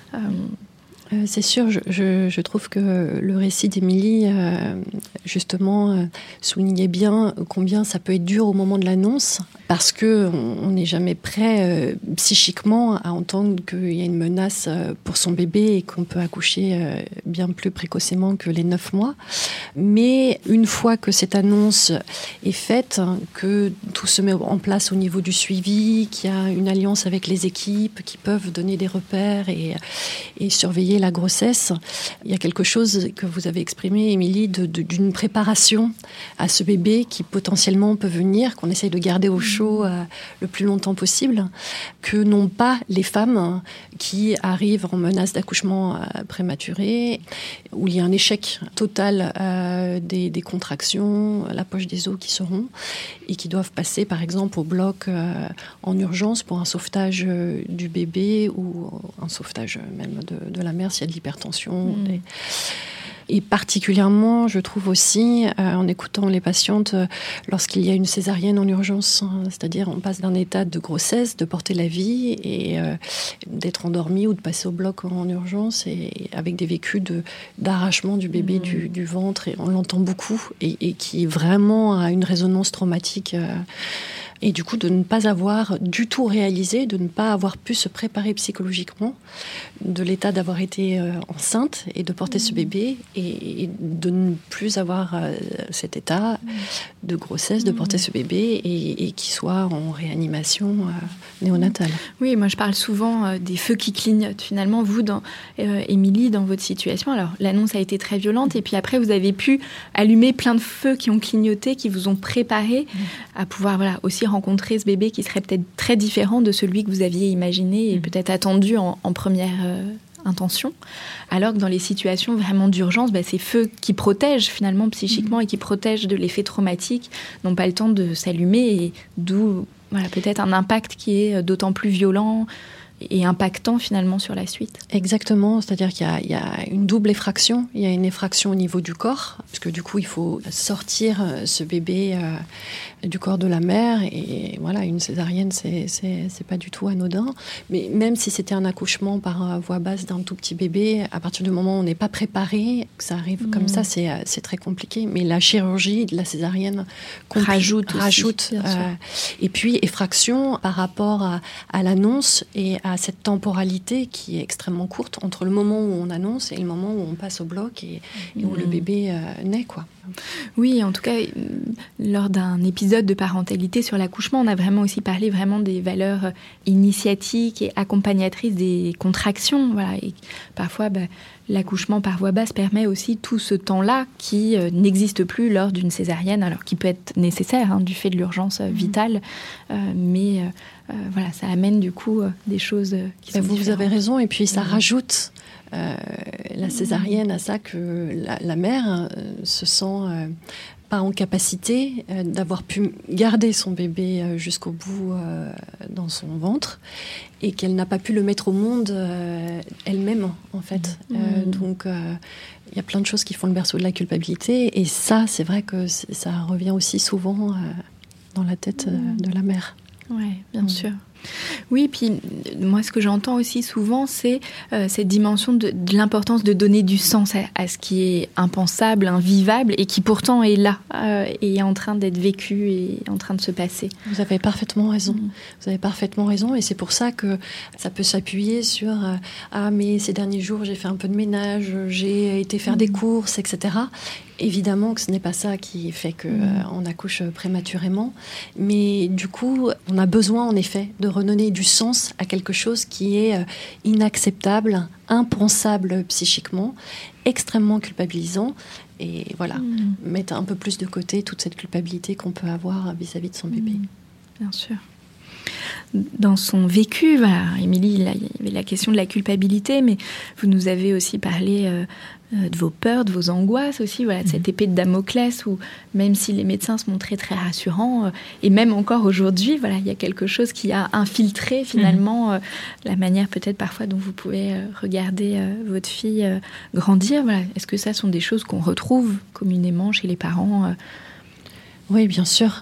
C'est sûr, je trouve que le récit d'Émilie, justement, soulignait bien combien ça peut être dur au moment de l'annonce, parce qu'on n'est jamais prêt psychiquement à entendre qu'il y a une menace pour son bébé et qu'on peut accoucher bien plus précocement que les 9 mois. Mais une fois que cette annonce est faite, que tout se met en place au niveau du suivi, qu'il y a une alliance avec les équipes qui peuvent donner des repères et surveiller et la grossesse, il y a quelque chose que vous avez exprimé, Émilie, d'une préparation à ce bébé qui potentiellement peut venir, qu'on essaye de garder au chaud le plus longtemps possible, que n'ont pas les femmes qui arrivent en menace d'accouchement prématuré, où il y a un échec total des contractions, la poche des os qui se rompt, et qui doivent passer par exemple au bloc en urgence pour un sauvetage du bébé ou un sauvetage même de la mère s'il y a de l'hypertension. Et particulièrement, je trouve aussi, en écoutant les patientes, lorsqu'il y a une césarienne en urgence, c'est-à-dire on passe d'un état de grossesse, de porter la vie et d'être endormi ou de passer au bloc en urgence et avec des vécus d'arrachement du bébé du ventre, et on l'entend beaucoup, et qui vraiment a une résonance traumatique. Et du coup, de ne pas avoir du tout réalisé, de ne pas avoir pu se préparer psychologiquement de l'état d'avoir été enceinte et de porter ce bébé, et de ne plus avoir cet état de grossesse, de porter ce bébé et qui soit en réanimation néonatale. Oui, moi je parle souvent des feux qui clignotent. Finalement, vous, Émilie, dans votre situation, alors l'annonce a été très violente, et puis après vous avez pu allumer plein de feux qui ont clignoté, qui vous ont préparé à pouvoir aussi rencontrer ce bébé qui serait peut-être très différent de celui que vous aviez imaginé et peut-être attendu en première intention. Alors que dans les situations vraiment d'urgence, ces feux qui protègent finalement psychiquement et qui protègent de l'effet traumatique n'ont pas le temps de s'allumer, et d'où peut-être un impact qui est d'autant plus violent et impactant finalement sur la suite. Exactement, c'est-à-dire qu'il y a une double effraction. Il y a une effraction au niveau du corps, parce que du coup il faut sortir ce bébé du corps de la mère, et voilà, une césarienne c'est pas du tout anodin. Mais même si c'était un accouchement par voie basse d'un tout petit bébé, à partir du moment où on n'est pas préparé, que ça arrive comme ça, c'est très compliqué. Mais la chirurgie de la césarienne rajoute et puis effraction par rapport à l'annonce et à cette temporalité qui est extrêmement courte entre le moment où on annonce et le moment où on passe au bloc et où le bébé naît, quoi. Oui, en tout cas, lors d'un épisode de parentalité sur l'accouchement, on a vraiment aussi parlé des valeurs initiatiques et accompagnatrices des contractions. Voilà. Et parfois, l'accouchement par voie basse permet aussi tout ce temps-là qui n'existe plus lors d'une césarienne, alors qui peut être nécessaire du fait de l'urgence vitale, mais ça amène du coup des choses qui sont différentes. Vous avez raison, et puis ça rajoute la césarienne à ça, que la mère se sent pas en capacité d'avoir pu garder son bébé jusqu'au bout dans son ventre, et qu'elle n'a pas pu le mettre au monde elle-même, en fait. Donc il y a plein de choses qui font le berceau de la culpabilité, et ça, c'est vrai que ça revient aussi souvent dans la tête de la mère. Oui, bien sûr. Oui, puis moi, ce que j'entends aussi souvent, c'est cette dimension de l'importance de donner du sens à ce qui est impensable, invivable, et qui pourtant est là, et est en train d'être vécu et en train de se passer. Vous avez parfaitement raison. Vous avez parfaitement raison, et c'est pour ça que ça peut s'appuyer sur mais ces derniers jours, j'ai fait un peu de ménage, j'ai été faire des courses, etc. Évidemment que ce n'est pas ça qui fait qu'on accouche prématurément, mais du coup, on a besoin en effet de redonner du sens à quelque chose qui est inacceptable, impensable psychiquement, extrêmement culpabilisant, et mettre un peu plus de côté toute cette culpabilité qu'on peut avoir vis-à-vis de son bébé. Bien sûr. Dans son vécu, Émilie, il y avait la question de la culpabilité, mais vous nous avez aussi parlé de vos peurs, de vos angoisses aussi, de cette épée de Damoclès où, même si les médecins se montraient très rassurants, et même encore aujourd'hui, il y a quelque chose qui a infiltré finalement la manière peut-être parfois dont vous pouvez regarder votre fille grandir. Est-ce que ça sont des choses qu'on retrouve communément chez les parents Oui, bien sûr.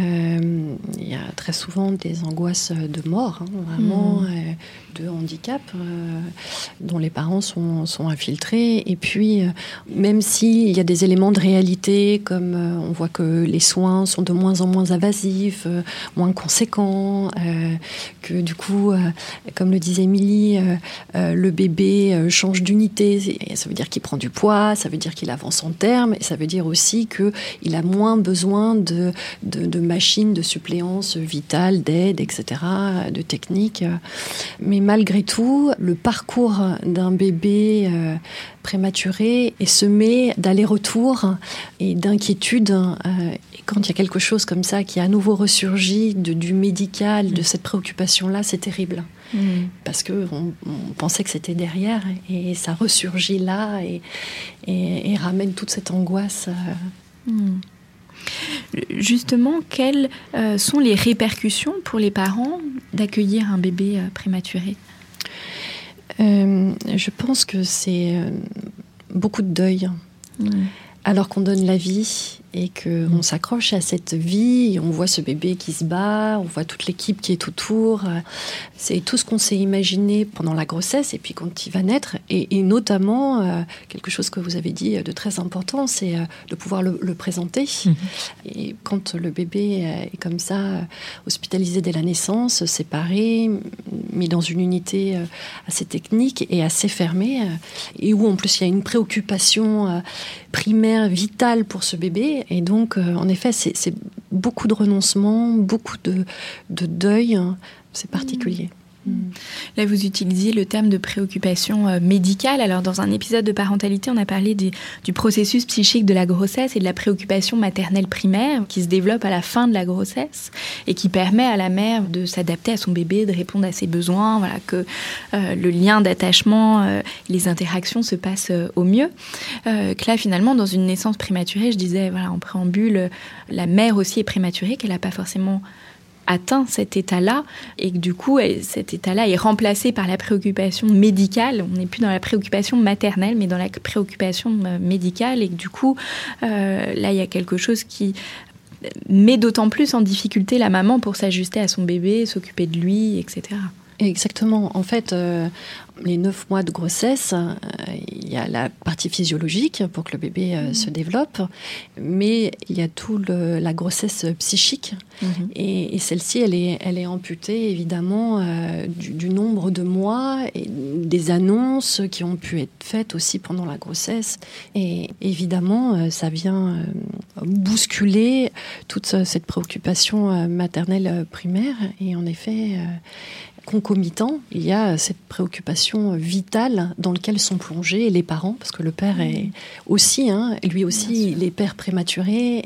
Il y a très souvent des angoisses de mort, vraiment, de handicap, dont les parents sont infiltrés. Et puis, même s'il y a des éléments de réalité, comme on voit que les soins sont de moins en moins invasifs, moins conséquents, que du coup, comme le disait Émilie, le bébé change d'unité. Ça veut dire qu'il prend du poids, ça veut dire qu'il avance en terme, et ça veut dire aussi qu'il a moins besoin besoin de machines, de suppléance vitale, d'aide, etc., de techniques. Mais malgré tout, le parcours d'un bébé prématuré est semé d'allers-retours et d'inquiétudes. Et quand il y a quelque chose comme ça qui à nouveau ressurgit du médical, de cette préoccupation-là, c'est terrible. Parce qu'on pensait que c'était derrière et ça ressurgit là et ramène toute cette angoisse. Justement, quelles sont les répercussions pour les parents d'accueillir un bébé prématuré ? Je pense que c'est beaucoup de deuil. Alors qu'on donne la vie et qu'on s'accroche à cette vie, et on voit ce bébé qui se bat, on voit toute l'équipe qui est autour. C'est tout ce qu'on s'est imaginé pendant la grossesse et puis quand il va naître. Et notamment, quelque chose que vous avez dit de très important, c'est de pouvoir le présenter. Et quand le bébé est comme ça, hospitalisé dès la naissance, séparé, mis dans une unité assez technique et assez fermée, et où en plus il y a une préoccupation primaire, vitale pour ce bébé. Et donc, en effet, c'est beaucoup de renoncement, beaucoup de deuil. C'est particulier. Là, vous utilisiez le terme de préoccupation médicale. Alors, dans un épisode de parentalité, on a parlé du processus psychique de la grossesse et de la préoccupation maternelle primaire qui se développe à la fin de la grossesse et qui permet à la mère de s'adapter à son bébé, de répondre à ses besoins, voilà, que le lien d'attachement, les interactions se passent au mieux. Que là, finalement, dans une naissance prématurée, je disais, voilà, en préambule, la mère aussi est prématurée, qu'elle n'a pas forcément atteint cet état-là et que du coup cet état-là est remplacé par la préoccupation médicale. On n'est plus dans la préoccupation maternelle mais dans la préoccupation médicale et que du coup là il y a quelque chose qui met d'autant plus en difficulté la maman pour s'ajuster à son bébé, s'occuper de lui, etc. Exactement. En fait, les 9 mois de grossesse, il y a la partie physiologique pour que le bébé se développe, mais il y a tout la grossesse psychique. Et celle-ci, elle est amputée évidemment du nombre de mois et des annonces qui ont pu être faites aussi pendant la grossesse. Et évidemment, ça vient bousculer toute cette préoccupation maternelle primaire. Et en effet, concomitant, il y a cette préoccupation vitale dans laquelle sont plongés les parents, parce que le père est aussi, lui aussi, il est père prématuré,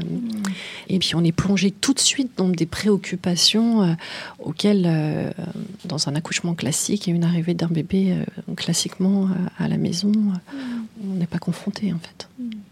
et puis on est plongé tout de suite dans des préoccupations auxquelles, dans un accouchement classique et une arrivée d'un bébé classiquement à la maison, on n'est pas confronté en fait.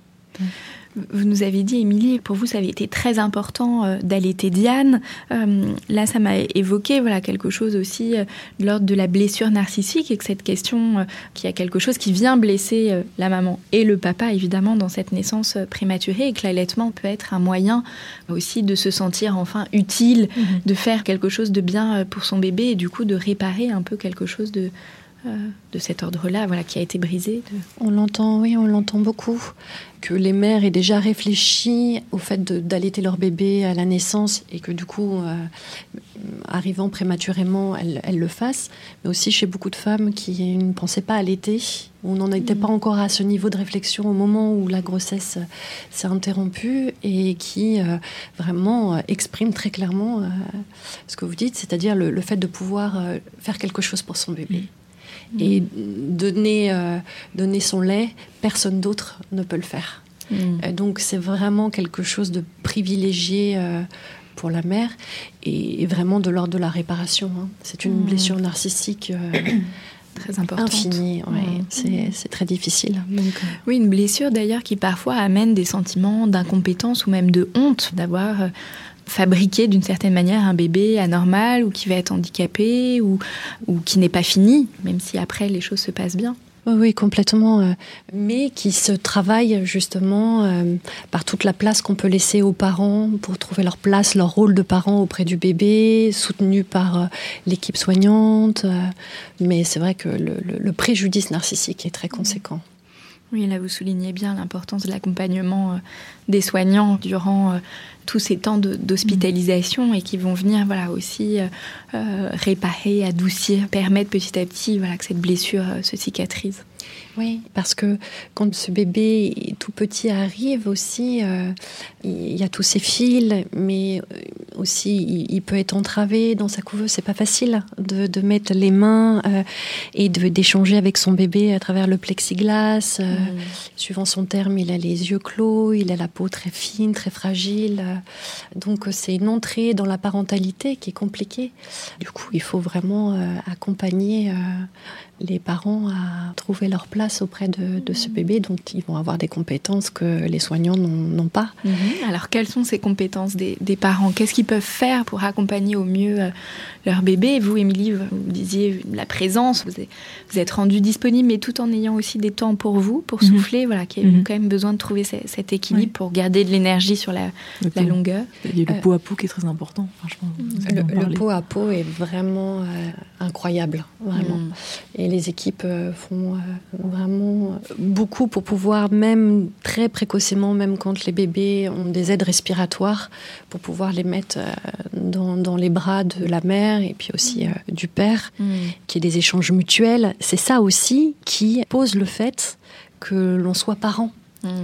Vous nous avez dit, Émilie, pour vous, ça avait été très important d'allaiter Diane. Là, ça m'a évoqué quelque chose aussi de l'ordre de la blessure narcissique et que cette question, qu'il y a quelque chose qui vient blesser la maman et le papa, évidemment, dans cette naissance prématurée et que l'allaitement peut être un moyen aussi de se sentir enfin utile, de faire quelque chose de bien pour son bébé et du coup de réparer un peu quelque chose de cet ordre-là, qui a été brisé. On l'entend beaucoup, que les mères aient déjà réfléchi au fait d'allaiter leur bébé à la naissance et que du coup, arrivant prématurément, elles le fassent, mais aussi chez beaucoup de femmes qui ne pensaient pas allaiter, où on n'en était pas encore à ce niveau de réflexion au moment où la grossesse s'est interrompue et qui vraiment expriment très clairement ce que vous dites, c'est-à-dire le fait de pouvoir faire quelque chose pour son bébé. Et donner son lait, personne d'autre ne peut le faire. Donc c'est vraiment quelque chose de privilégié pour la mère et vraiment de l'ordre de la réparation. C'est une blessure narcissique très importante. Infinie, c'est très difficile. Donc, oui, une blessure d'ailleurs qui parfois amène des sentiments d'incompétence ou même de honte d'avoir fabriquer d'une certaine manière un bébé anormal ou qui va être handicapé ou qui n'est pas fini, même si après les choses se passent bien. Oui, complètement. Mais qui se travaille justement par toute la place qu'on peut laisser aux parents pour trouver leur place, leur rôle de parent auprès du bébé, soutenu par l'équipe soignante. Mais c'est vrai que le préjudice narcissique est très conséquent. Oui, là vous soulignez bien l'importance de l'accompagnement des soignants durant tous ces temps d'hospitalisation et qui vont venir aussi réparer, adoucir, permettre petit à petit que cette blessure se cicatrise. Oui, parce que quand ce bébé tout petit arrive aussi, il y a tous ces fils, mais aussi il peut être entravé dans sa couveuse. C'est pas facile de mettre les mains et d'échanger avec son bébé à travers le plexiglas. Suivant son terme, il a les yeux clos, il a la peau très fine, très fragile. Donc c'est une entrée dans la parentalité qui est compliquée. Du coup, il faut vraiment accompagner les parents à trouver leur place auprès de ce bébé dont ils vont avoir des compétences que les soignants n'ont pas. Alors, quelles sont ces compétences des parents ? Qu'est-ce qu'ils peuvent faire pour accompagner au mieux leur bébé ? Vous, Émilie, vous disiez la présence, vous êtes rendue disponible, mais tout en ayant aussi des temps pour vous, pour souffler, voilà, qu'il y a quand même besoin de trouver cet équilibre pour garder de l'énergie sur la longueur. Il y a le pot à pot qui est très important, franchement. Le pot à pot est vraiment incroyable, vraiment. Et les équipes font vraiment beaucoup pour pouvoir, même très précocement, même quand les bébés ont des aides respiratoires, pour pouvoir les mettre dans les bras de la mère et puis aussi du père, qu'il y ait des échanges mutuels. C'est ça aussi qui pose le fait que l'on soit parent.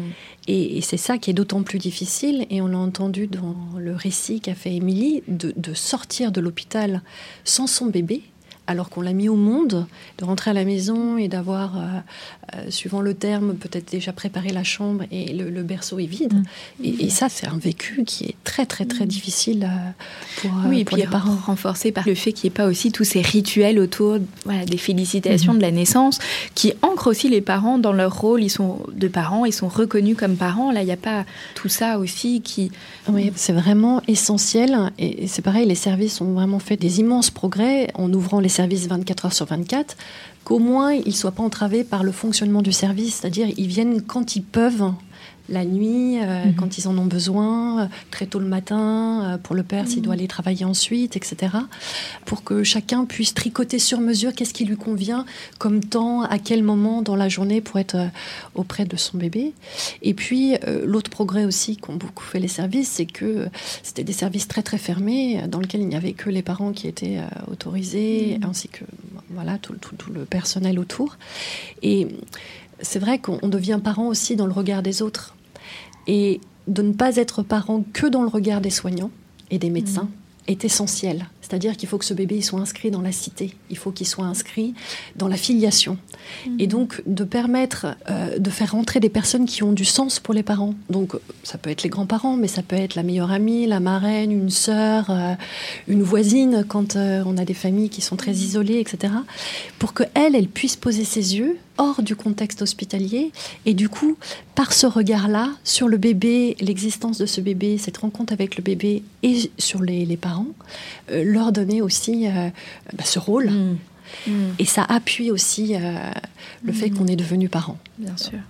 Et c'est ça qui est d'autant plus difficile, et on l'a entendu dans le récit qu'a fait Émilie, de sortir de l'hôpital sans son bébé, alors qu'on l'a mis au monde, de rentrer à la maison et d'avoir, suivant le terme, peut-être déjà préparé la chambre et le berceau est vide. Et ça, c'est un vécu qui est très, très, très difficile pour les parents. Renforcé par le fait qu'il n'y ait pas aussi tous ces rituels autour des félicitations de la naissance, qui ancrent aussi les parents dans leur rôle. Ils sont de parents, ils sont reconnus comme parents. Là, il n'y a pas tout ça aussi qui... Oui, c'est vraiment essentiel. Et c'est pareil, les services ont vraiment fait des immenses progrès en ouvrant les services 24 heures sur 24, qu'au moins ils ne soient pas entravés par le fonctionnement du service, c'est-à-dire ils viennent quand ils peuvent, la nuit, quand ils en ont besoin, très tôt le matin, pour le père s'il doit aller travailler ensuite, etc. Pour que chacun puisse tricoter sur mesure qu'est-ce qui lui convient comme temps, à quel moment dans la journée pour être auprès de son bébé. Et puis, l'autre progrès aussi qu'ont beaucoup fait les services, c'est que c'était des services très très fermés, dans lesquels il n'y avait que les parents qui étaient autorisés, ainsi que tout le personnel autour. Et c'est vrai qu'on devient parent aussi dans le regard des autres. Et de ne pas être parent que dans le regard des soignants et des médecins est essentiel. C'est-à-dire qu'il faut que ce bébé il soit inscrit dans la cité, il faut qu'il soit inscrit dans la filiation. Et donc de permettre de faire rentrer des personnes qui ont du sens pour les parents. Donc ça peut être les grands-parents, mais ça peut être la meilleure amie, la marraine, une sœur, une voisine, quand on a des familles qui sont très isolées, etc. Pour qu'elle puisse poser ses yeux hors du contexte hospitalier, et du coup, par ce regard-là, sur le bébé, l'existence de ce bébé, cette rencontre avec le bébé, et sur les parents, leur donner aussi ce rôle. Et ça appuie aussi le fait qu'on est devenu parent. Bien sûr.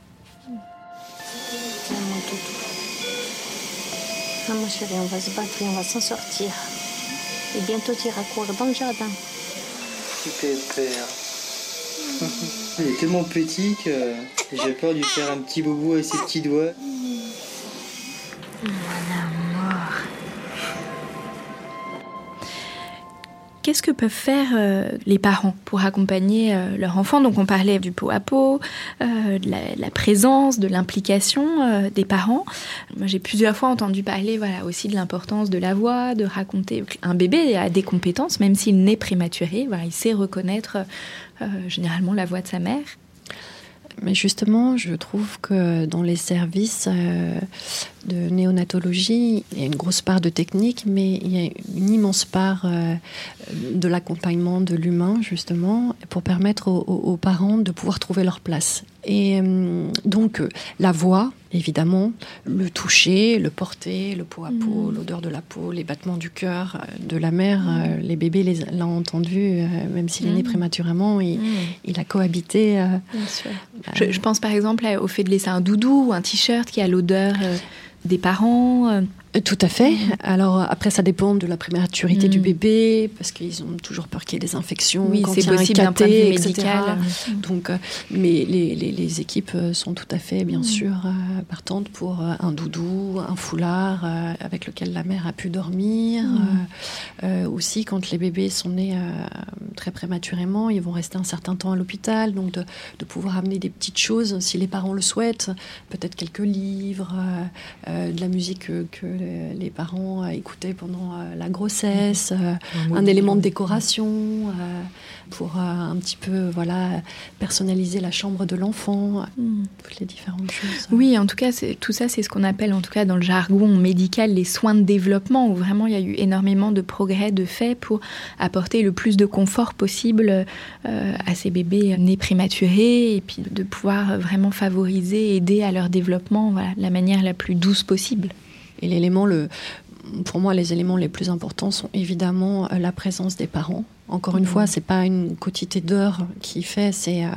Maman chérie, on va se battre et on va s'en sortir. Et bientôt tu iras courir dans le jardin. Super père. Il est tellement petit que j'ai peur de lui faire un petit boubou avec ses petits doigts. Mon amour. Qu'est-ce que peuvent faire les parents pour accompagner leur enfant ? Donc on parlait du pot à pot, de la présence, de l'implication des parents. Moi j'ai plusieurs fois entendu parler aussi de l'importance de la voix, de raconter. Un bébé a des compétences, même s'il naît prématuré, il sait reconnaître généralement la voix de sa mère. Mais justement, je trouve que dans les services de néonatologie, il y a une grosse part de technique, mais il y a une immense part de l'accompagnement de l'humain, justement, pour permettre aux parents de pouvoir trouver leur place. Et donc, la voix, évidemment, le toucher, le porter, le pot à pot, l'odeur de la peau, les battements du cœur de la mère. Les bébés l'ont entendu, même s'il est né prématurément, il a cohabité. Bien sûr. Je pense par exemple au fait de laisser un doudou ou un t-shirt qui a l'odeur des parents. Tout à fait. Alors après, ça dépend de la prématurité du bébé, parce qu'ils ont toujours peur qu'il y ait des infections. Oui, quand c'est il y a possible un d'un point de vue cathé, médical. Donc, mais les équipes sont tout à fait, bien sûr, partantes pour un doudou, un foulard avec lequel la mère a pu dormir. Aussi, quand les bébés sont nés très prématurément, ils vont rester un certain temps à l'hôpital, donc de pouvoir amener des petites choses, si les parents le souhaitent, peut-être quelques livres, de la musique que les parents écoutaient pendant la grossesse, un élément de décoration pour un petit peu personnaliser la chambre de l'enfant, toutes les différentes choses. Oui, en tout cas, tout ça, c'est ce qu'on appelle, en tout cas dans le jargon médical, les soins de développement, où vraiment il y a eu énormément de progrès de fait pour apporter le plus de confort possible à ces bébés nés prématurés, et puis de pouvoir vraiment favoriser, aider à leur développement de la manière la plus douce possible. Et pour moi, les éléments les plus importants sont évidemment la présence des parents. Encore une fois, c'est pas une quantité d'heures qui fait,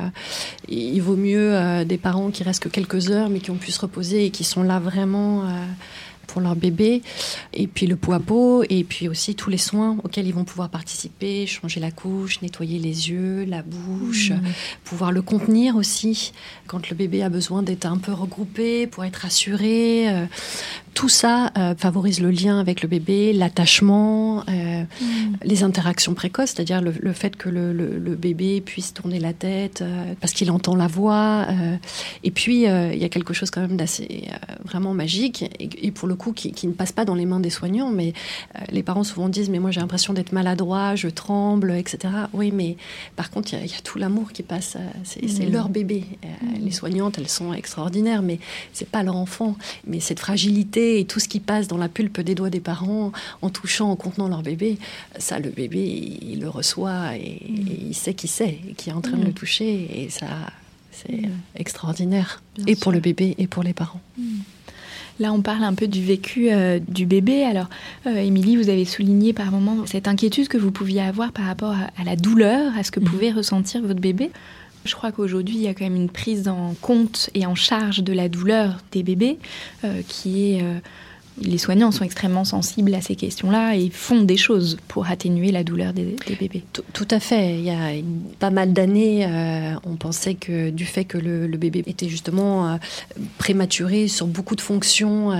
il vaut mieux des parents qui restent que quelques heures, mais qui ont pu se reposer et qui sont là vraiment pour leur bébé, et puis le pot à pot, et puis aussi tous les soins auxquels ils vont pouvoir participer, changer la couche, nettoyer les yeux, la bouche, pouvoir le contenir aussi, quand le bébé a besoin d'être un peu regroupé, pour être rassuré. Tout ça favorise le lien avec le bébé, l'attachement, les interactions précoces, c'est-à-dire le fait que le bébé puisse tourner la tête parce qu'il entend la voix. Et puis, il y a quelque chose quand même d'assez vraiment magique, et pour le coup, qui ne passe pas dans les mains des soignants, mais les parents souvent disent « mais moi j'ai l'impression d'être maladroit, je tremble, etc. » Oui, mais par contre, il y a tout l'amour qui passe, c'est leur bébé. Les soignantes, elles sont extraordinaires, mais c'est pas leur enfant. Mais cette fragilité et tout ce qui passe dans la pulpe des doigts des parents en touchant, en contenant leur bébé, ça, le bébé, il le reçoit et il sait qui c'est, qui est en train de le toucher, et ça, c'est extraordinaire. Bien et sûr. Pour le bébé et pour les parents. Là, on parle un peu du vécu du bébé. Alors, Émilie, vous avez souligné par moments cette inquiétude que vous pouviez avoir par rapport à la douleur, à ce que pouvait ressentir votre bébé. Je crois qu'aujourd'hui, il y a quand même une prise en compte et en charge de la douleur des bébés qui est... Les soignants sont extrêmement sensibles à ces questions-là et font des choses pour atténuer la douleur des bébés. Tout à fait. Il y a pas mal d'années, on pensait que du fait que le bébé était justement prématuré sur beaucoup de fonctions,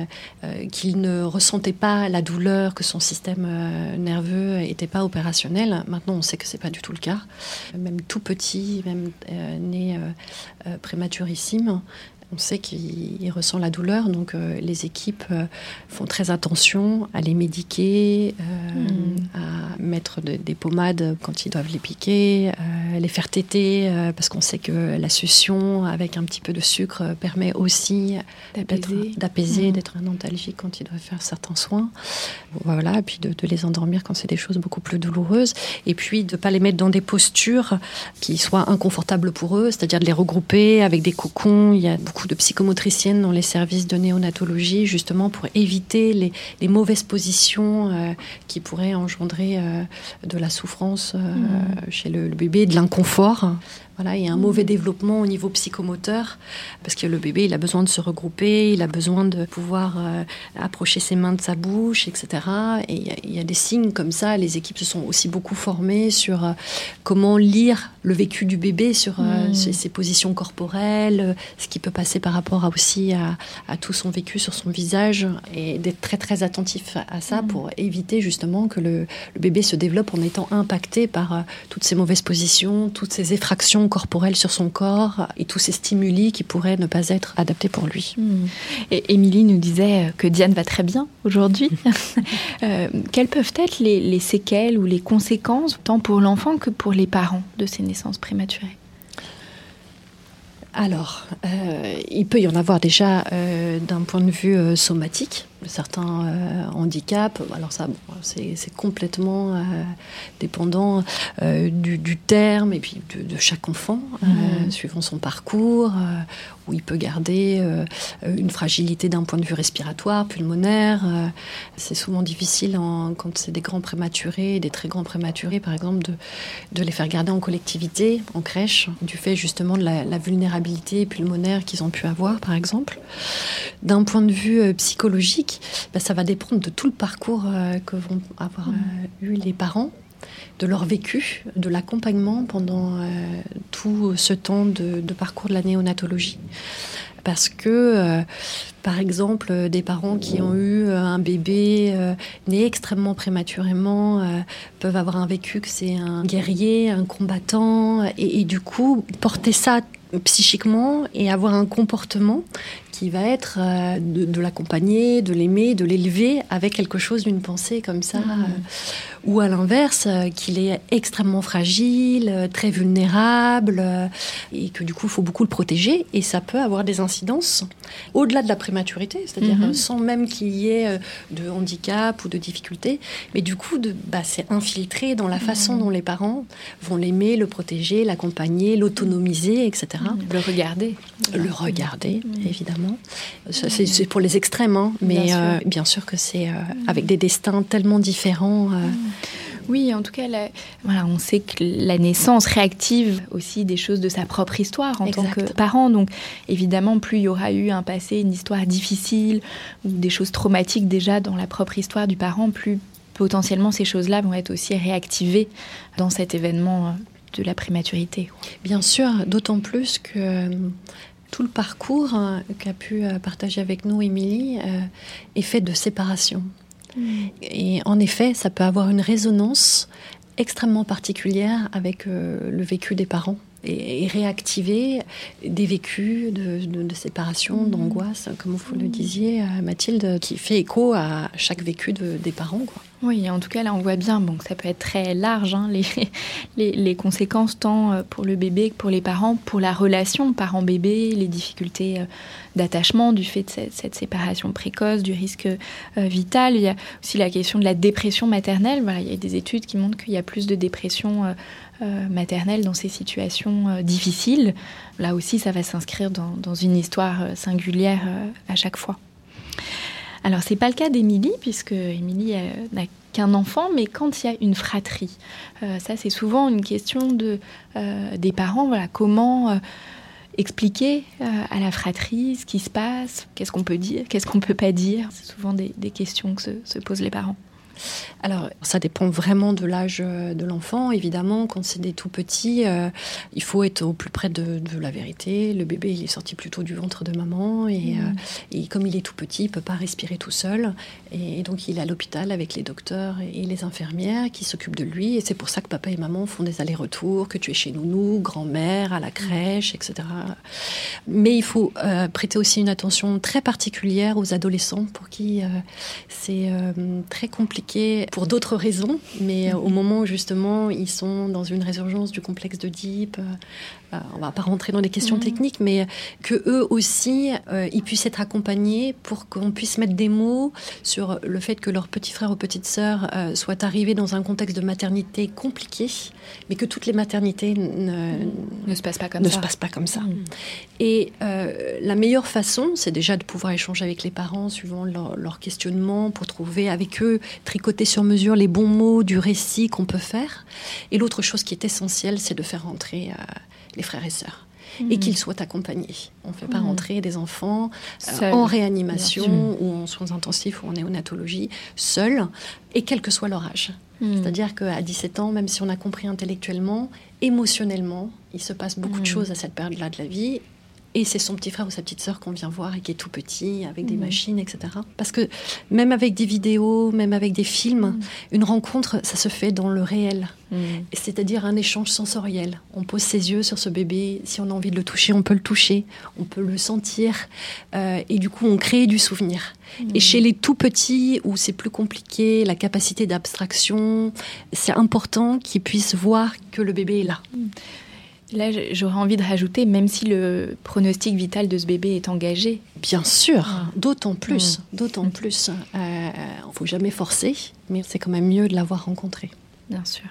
qu'il ne ressentait pas la douleur, que son système nerveux n'était pas opérationnel. Maintenant, on sait que c'est pas du tout le cas. Même tout petit, même né prématurissime, on sait qu'il ressent la douleur, donc les équipes font très attention à les médiquer, à mettre des pommades quand ils doivent les piquer, les faire téter, parce qu'on sait que la succion avec un petit peu de sucre permet aussi d'apaiser, d'être un antalgique quand ils doivent faire certains soins. Voilà, et puis de les endormir quand c'est des choses beaucoup plus douloureuses, et puis de ne pas les mettre dans des postures qui soient inconfortables pour eux, c'est-à-dire de les regrouper avec des cocons. Il y a beaucoup de psychomotriciennes dans les services de néonatologie, justement pour éviter les mauvaises positions qui pourraient engendrer de la souffrance chez le bébé, de l'inconfort. Voilà, il y a un mauvais développement au niveau psychomoteur, parce que le bébé, il a besoin de se regrouper, il a besoin de pouvoir approcher ses mains de sa bouche, etc. Et il y a des signes comme ça. Les équipes se sont aussi beaucoup formées sur comment lire le vécu du bébé, sur ses positions corporelles, ce qui peut passer par rapport aussi à tout son vécu sur son visage, et d'être très très attentif à ça pour éviter justement que le bébé se développe en étant impacté par toutes ces mauvaises positions, toutes ces effractions corporelle sur son corps et tous ces stimuli qui pourraient ne pas être adaptés pour lui. Et Émilie nous disait que Diane va très bien aujourd'hui. Quelles peuvent être les séquelles ou les conséquences, tant pour l'enfant que pour les parents, de ces naissances prématurées ? Alors, il peut y en avoir déjà d'un point de vue somatique, certains handicaps. Alors ça, c'est complètement dépendant du terme et puis de chaque enfant, suivant son parcours, où il peut garder une fragilité d'un point de vue respiratoire, pulmonaire. C'est souvent difficile quand c'est des grands prématurés, des très grands prématurés, par exemple, de les faire garder en collectivité, en crèche, du fait justement de la vulnérabilité pulmonaire qu'ils ont pu avoir, par exemple. D'un point de vue psychologique, ça va dépendre de tout le parcours que vont avoir eu les parents, de leur vécu, de l'accompagnement pendant tout ce temps de parcours de la néonatologie. Parce que, par exemple, des parents qui ont eu un bébé né extrêmement prématurément peuvent avoir un vécu que c'est un guerrier, un combattant, et du coup, porter ça psychiquement et avoir un comportement qui va être de l'accompagner, de l'aimer, de l'élever avec quelque chose d'une pensée comme ça. Ou à l'inverse, qu'il est extrêmement fragile, très vulnérable, et que du coup, il faut beaucoup le protéger. Et ça peut avoir des incidences au-delà de la prématurité, c'est-à-dire sans même qu'il y ait de handicap ou de difficultés. Mais du coup, c'est infiltré dans la façon dont les parents vont l'aimer, le protéger, l'accompagner, l'autonomiser, etc. Le regarder. Le regarder, évidemment. Ça, c'est pour les extrêmes, hein, mais bien sûr que c'est avec des destins tellement différents. Oui, en tout cas, on sait que la naissance réactive aussi des choses de sa propre histoire en tant que parent. Donc, évidemment, plus il y aura eu un passé, une histoire difficile ou des choses traumatiques déjà dans la propre histoire du parent, plus potentiellement ces choses-là vont être aussi réactivées dans cet événement de la prématurité. Bien sûr, d'autant plus que tout le parcours qu'a pu partager avec nous Émilie est fait de séparation. Et en effet, ça peut avoir une résonance extrêmement particulière avec le vécu des parents et réactiver des vécus de séparation, d'angoisse, comme vous le disiez, Mathilde, qui fait écho à chaque vécu des parents, quoi. Oui, en tout cas, là, on voit bien que ça peut être très large, hein, les conséquences, tant pour le bébé que pour les parents, pour la relation parent-bébé, les difficultés d'attachement du fait de cette séparation précoce, du risque vital. Il y a aussi la question de la dépression maternelle. Voilà, il y a des études qui montrent qu'il y a plus de dépression maternelle dans ces situations difficiles. Là aussi, ça va s'inscrire dans une histoire singulière à chaque fois. Alors, c'est pas le cas d'Émilie, puisque Émilie n'a qu'un enfant, mais quand il y a une fratrie, ça c'est souvent une question des parents. Voilà, comment expliquer à la fratrie ce qui se passe, qu'est-ce qu'on peut dire, qu'est-ce qu'on peut pas dire. C'est souvent des questions que se posent les parents. Alors, ça dépend vraiment de l'âge de l'enfant. Évidemment, quand c'est des tout petits, il faut être au plus près de la vérité. Le bébé, il est sorti plutôt du ventre de maman et comme il est tout petit, il ne peut pas respirer tout seul. Et donc, il est à l'hôpital avec les docteurs et les infirmières qui s'occupent de lui. Et c'est pour ça que papa et maman font des allers-retours, que tu es chez nounou, grand-mère, à la crèche, etc. Mais il faut prêter aussi une attention très particulière aux adolescents pour qui c'est très compliqué pour d'autres raisons, mais au moment où justement ils sont dans une résurgence du complexe d'Oedipe, on va pas rentrer dans des questions techniques, mais que eux aussi ils puissent être accompagnés pour qu'on puisse mettre des mots sur le fait que leur petit frère ou petite sœur soient arrivés dans un contexte de maternité compliqué, mais que toutes les maternités ne se passent pas comme ça. Et la meilleure façon, c'est déjà de pouvoir échanger avec les parents suivant leur questionnement pour trouver avec eux, tricoter sur mesure les bons mots du récit qu'on peut faire. Et l'autre chose qui est essentielle, c'est de faire rentrer les frères et sœurs. Et qu'ils soient accompagnés. On ne fait pas rentrer des enfants en réanimation ou en soins intensifs ou en néonatologie, seuls, et quel que soit leur âge. C'est-à-dire qu'à 17 ans, même si on a compris intellectuellement, émotionnellement, il se passe beaucoup de choses à cette période-là de la vie. Et c'est son petit frère ou sa petite sœur qu'on vient voir et qui est tout petit, avec des machines, etc. Parce que même avec des vidéos, même avec des films, une rencontre, ça se fait dans le réel. C'est-à-dire un échange sensoriel. On pose ses yeux sur ce bébé. Si on a envie de le toucher, on peut le toucher. On peut le sentir. Et du coup, on crée du souvenir. Et chez les tout petits, où c'est plus compliqué, la capacité d'abstraction, c'est important qu'ils puissent voir que le bébé est là. Là, j'aurais envie de rajouter, même si le pronostic vital de ce bébé est engagé. Bien sûr, d'autant plus. Il ne faut jamais forcer, mais c'est quand même mieux de l'avoir rencontré. Bien sûr.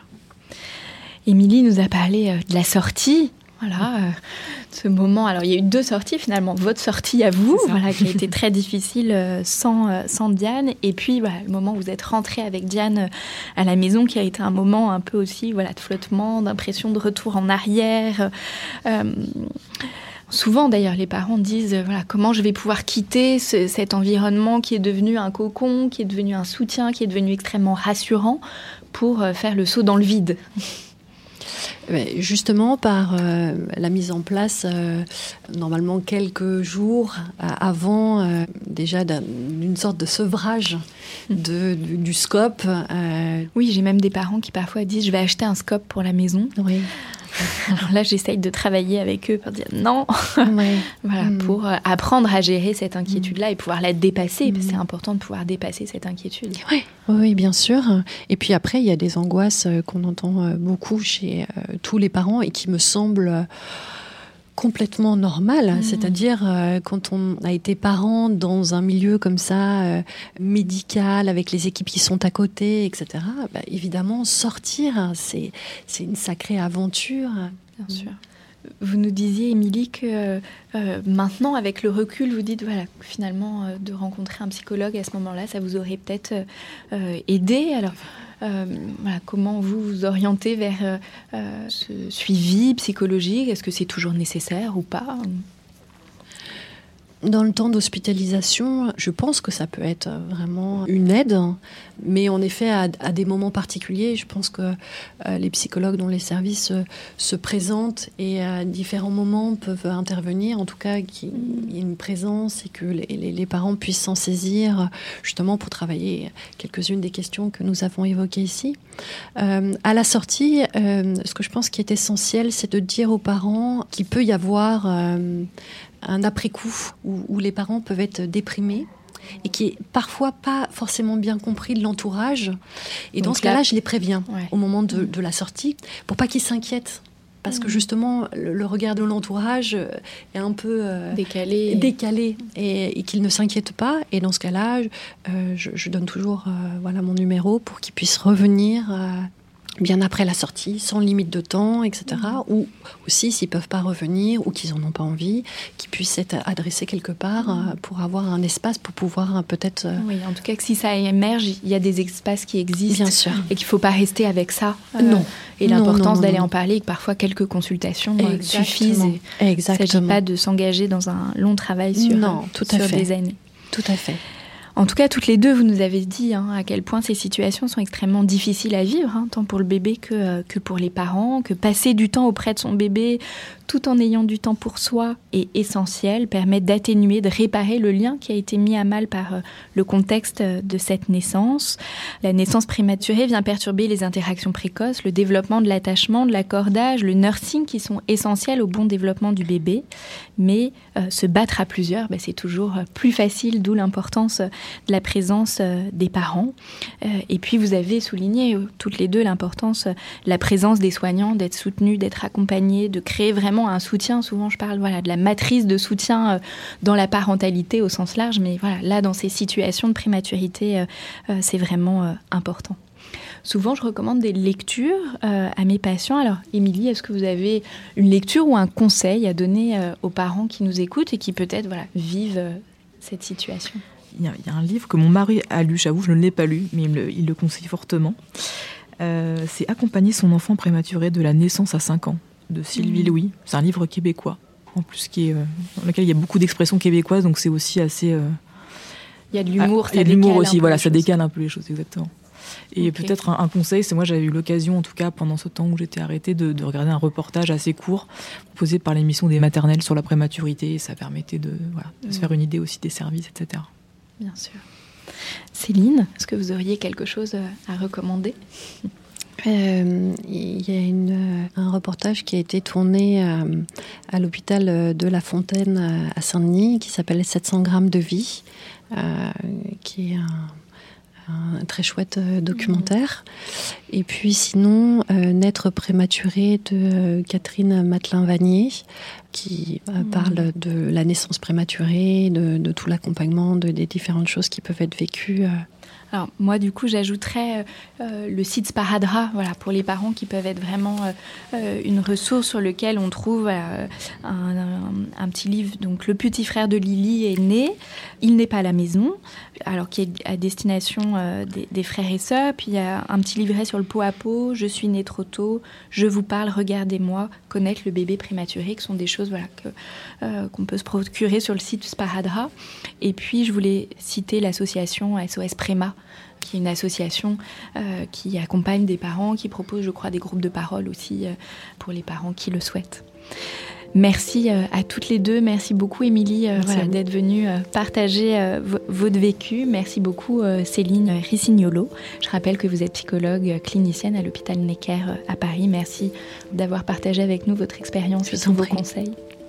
Émilie nous a parlé de la sortie. Voilà, ce moment. Alors, il y a eu 2 sorties finalement. Votre sortie à vous, voilà, qui a été très difficile sans Diane. Et puis, voilà, le moment où vous êtes rentrée avec Diane à la maison, qui a été un moment un peu aussi, voilà, de flottement, d'impression de retour en arrière. Souvent, d'ailleurs, les parents disent comment je vais pouvoir quitter cet environnement qui est devenu un cocon, qui est devenu un soutien, qui est devenu extrêmement rassurant pour faire le saut dans le vide. Justement, par la mise en place, normalement quelques jours avant, déjà d'une sorte de sevrage du scope. Oui, j'ai même des parents qui parfois disent « je vais acheter un scope pour la maison ». Oui. Alors là, j'essaye de travailler avec eux pour dire non, pour apprendre à gérer cette inquiétude-là et pouvoir la dépasser. Parce que c'est important de pouvoir dépasser cette inquiétude. Oui, bien sûr. Et puis après, il y a des angoisses qu'on entend beaucoup chez tous les parents et qui me semblent complètement normal, c'est-à-dire quand on a été parent dans un milieu comme ça, médical, avec les équipes qui sont à côté, etc., évidemment, sortir, c'est une sacrée aventure. Bien sûr. Vous nous disiez, Émilie, que maintenant, avec le recul, vous dites finalement, de rencontrer un psychologue à ce moment-là, ça vous aurait peut-être aidé. Alors, comment vous orientez vers ce suivi psychologique ? Est-ce que c'est toujours nécessaire ou pas ? Dans le temps d'hospitalisation, je pense que ça peut être vraiment une aide, mais en effet, à des moments particuliers, je pense que les psychologues dont les services se présentent et à différents moments peuvent intervenir, en tout cas qu'il y ait une présence et que les parents puissent s'en saisir, justement pour travailler quelques-unes des questions que nous avons évoquées ici. À la sortie, ce que je pense qui est essentiel, c'est de dire aux parents qu'il peut y avoir un après-coup où les parents peuvent être déprimés et qui est parfois pas forcément bien compris de l'entourage. Et donc dans ce cas-là, je les préviens au moment de la sortie pour pas qu'ils s'inquiètent. Parce que justement, le regard de l'entourage est un peu décalé et qu'ils ne s'inquiètent pas. Et dans ce cas-là, je donne toujours mon numéro pour qu'ils puissent revenir bien après la sortie, sans limite de temps, etc. Ou aussi, s'ils ne peuvent pas revenir ou qu'ils n'en ont pas envie, qu'ils puissent être adressés quelque part pour avoir un espace pour pouvoir peut-être... Oui, en tout cas, que si ça émerge, il y a des espaces qui existent. Bien sûr. Et qu'il ne faut pas rester avec ça. Non. Et l'importance d'aller en parler, et que parfois quelques consultations suffisent. Exactement. Il ne s'agit pas de s'engager dans un long travail sur des années. Tout à fait. En tout cas, toutes les deux, vous nous avez dit à quel point ces situations sont extrêmement difficiles à vivre, tant pour le bébé que pour les parents, que passer du temps auprès de son bébé tout en ayant du temps pour soi est essentiel, permet d'atténuer, de réparer le lien qui a été mis à mal par le contexte de cette naissance. La naissance prématurée vient perturber les interactions précoces, le développement de l'attachement, de l'accordage, le nursing qui sont essentiels au bon développement du bébé. Mais se battre à plusieurs, c'est toujours plus facile, d'où l'importance de la présence des parents. Et puis vous avez souligné toutes les deux l'importance de la présence des soignants, d'être soutenus, d'être accompagnés, de créer vraiment un soutien. Souvent je parle de la matrice de soutien dans la parentalité au sens large, mais là dans ces situations de prématurité, c'est vraiment important. Souvent, je recommande des lectures à mes patients. Alors, Émilie, est-ce que vous avez une lecture ou un conseil à donner aux parents qui nous écoutent et qui peut-être vivent cette situation ? Il y a un livre que mon mari a lu, j'avoue, je ne l'ai pas lu, mais il le conseille fortement. C'est « Accompagner son enfant prématuré de la naissance à 5 ans » de Sylvie Louis. C'est un livre québécois, en plus, dans lequel il y a beaucoup d'expressions québécoises, donc c'est aussi assez... Il y a de l'humour, il y a de l'humour aussi, ça décale un peu les choses, exactement. Et peut-être un conseil, c'est moi j'avais eu l'occasion, en tout cas pendant ce temps où j'étais arrêtée, de regarder un reportage assez court proposé par l'émission des maternelles sur la prématurité, et ça permettait de se faire une idée aussi des services, etc. Bien sûr. Céline, est-ce que vous auriez quelque chose à recommander ? Il y a un reportage qui a été tourné à l'hôpital de La Fontaine à Saint-Denis qui s'appelle 700 grammes de vie, qui est un très chouette documentaire. Et puis sinon, Naître prématuré de Catherine Matelin-Vanier, qui parle de la naissance prématurée, de tout l'accompagnement, des différentes choses qui peuvent être vécues. Alors moi, du coup, j'ajouterais le site Sparadra, pour les parents qui peuvent être vraiment une ressource sur lequel on trouve un petit livre. Donc, Le petit frère de Lily est né, il n'est pas à la maison, alors qui est à destination des frères et sœurs. Puis il y a un petit livret sur pot à pot, je suis née trop tôt, je vous parle, regardez-moi, connaître le bébé prématuré, qui sont des choses qu'on peut se procurer sur le site Sparadra. Et puis, je voulais citer l'association SOS Préma, qui est une association qui accompagne des parents, qui propose, je crois, des groupes de parole aussi pour les parents qui le souhaitent. Merci à toutes les deux. Merci beaucoup, Émilie, d'être venue partager votre vécu. Merci beaucoup, Céline Ricignolo. Je rappelle que vous êtes psychologue clinicienne à l'hôpital Necker à Paris. Merci d'avoir partagé avec nous votre expérience et tous vos conseils.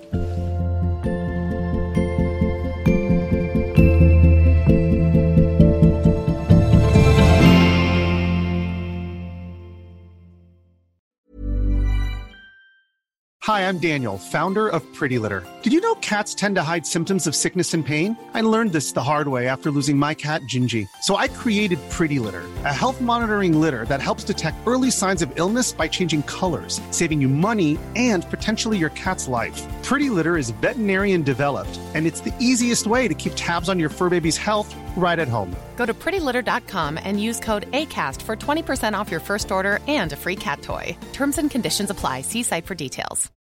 Hi, I'm Daniel, founder of Pretty Litter. Did you know cats tend to hide symptoms of sickness and pain? I learned this the hard way after losing my cat, Gingy. So I created Pretty Litter, a health monitoring litter that helps detect early signs of illness by changing colors, saving you money and potentially your cat's life. Pretty Litter is veterinarian developed, and it's the easiest way to keep tabs on your fur baby's health right at home. Go to prettylitter.com and use code ACAST for 20% off your first order and a free cat toy. Terms and conditions apply. See site for details.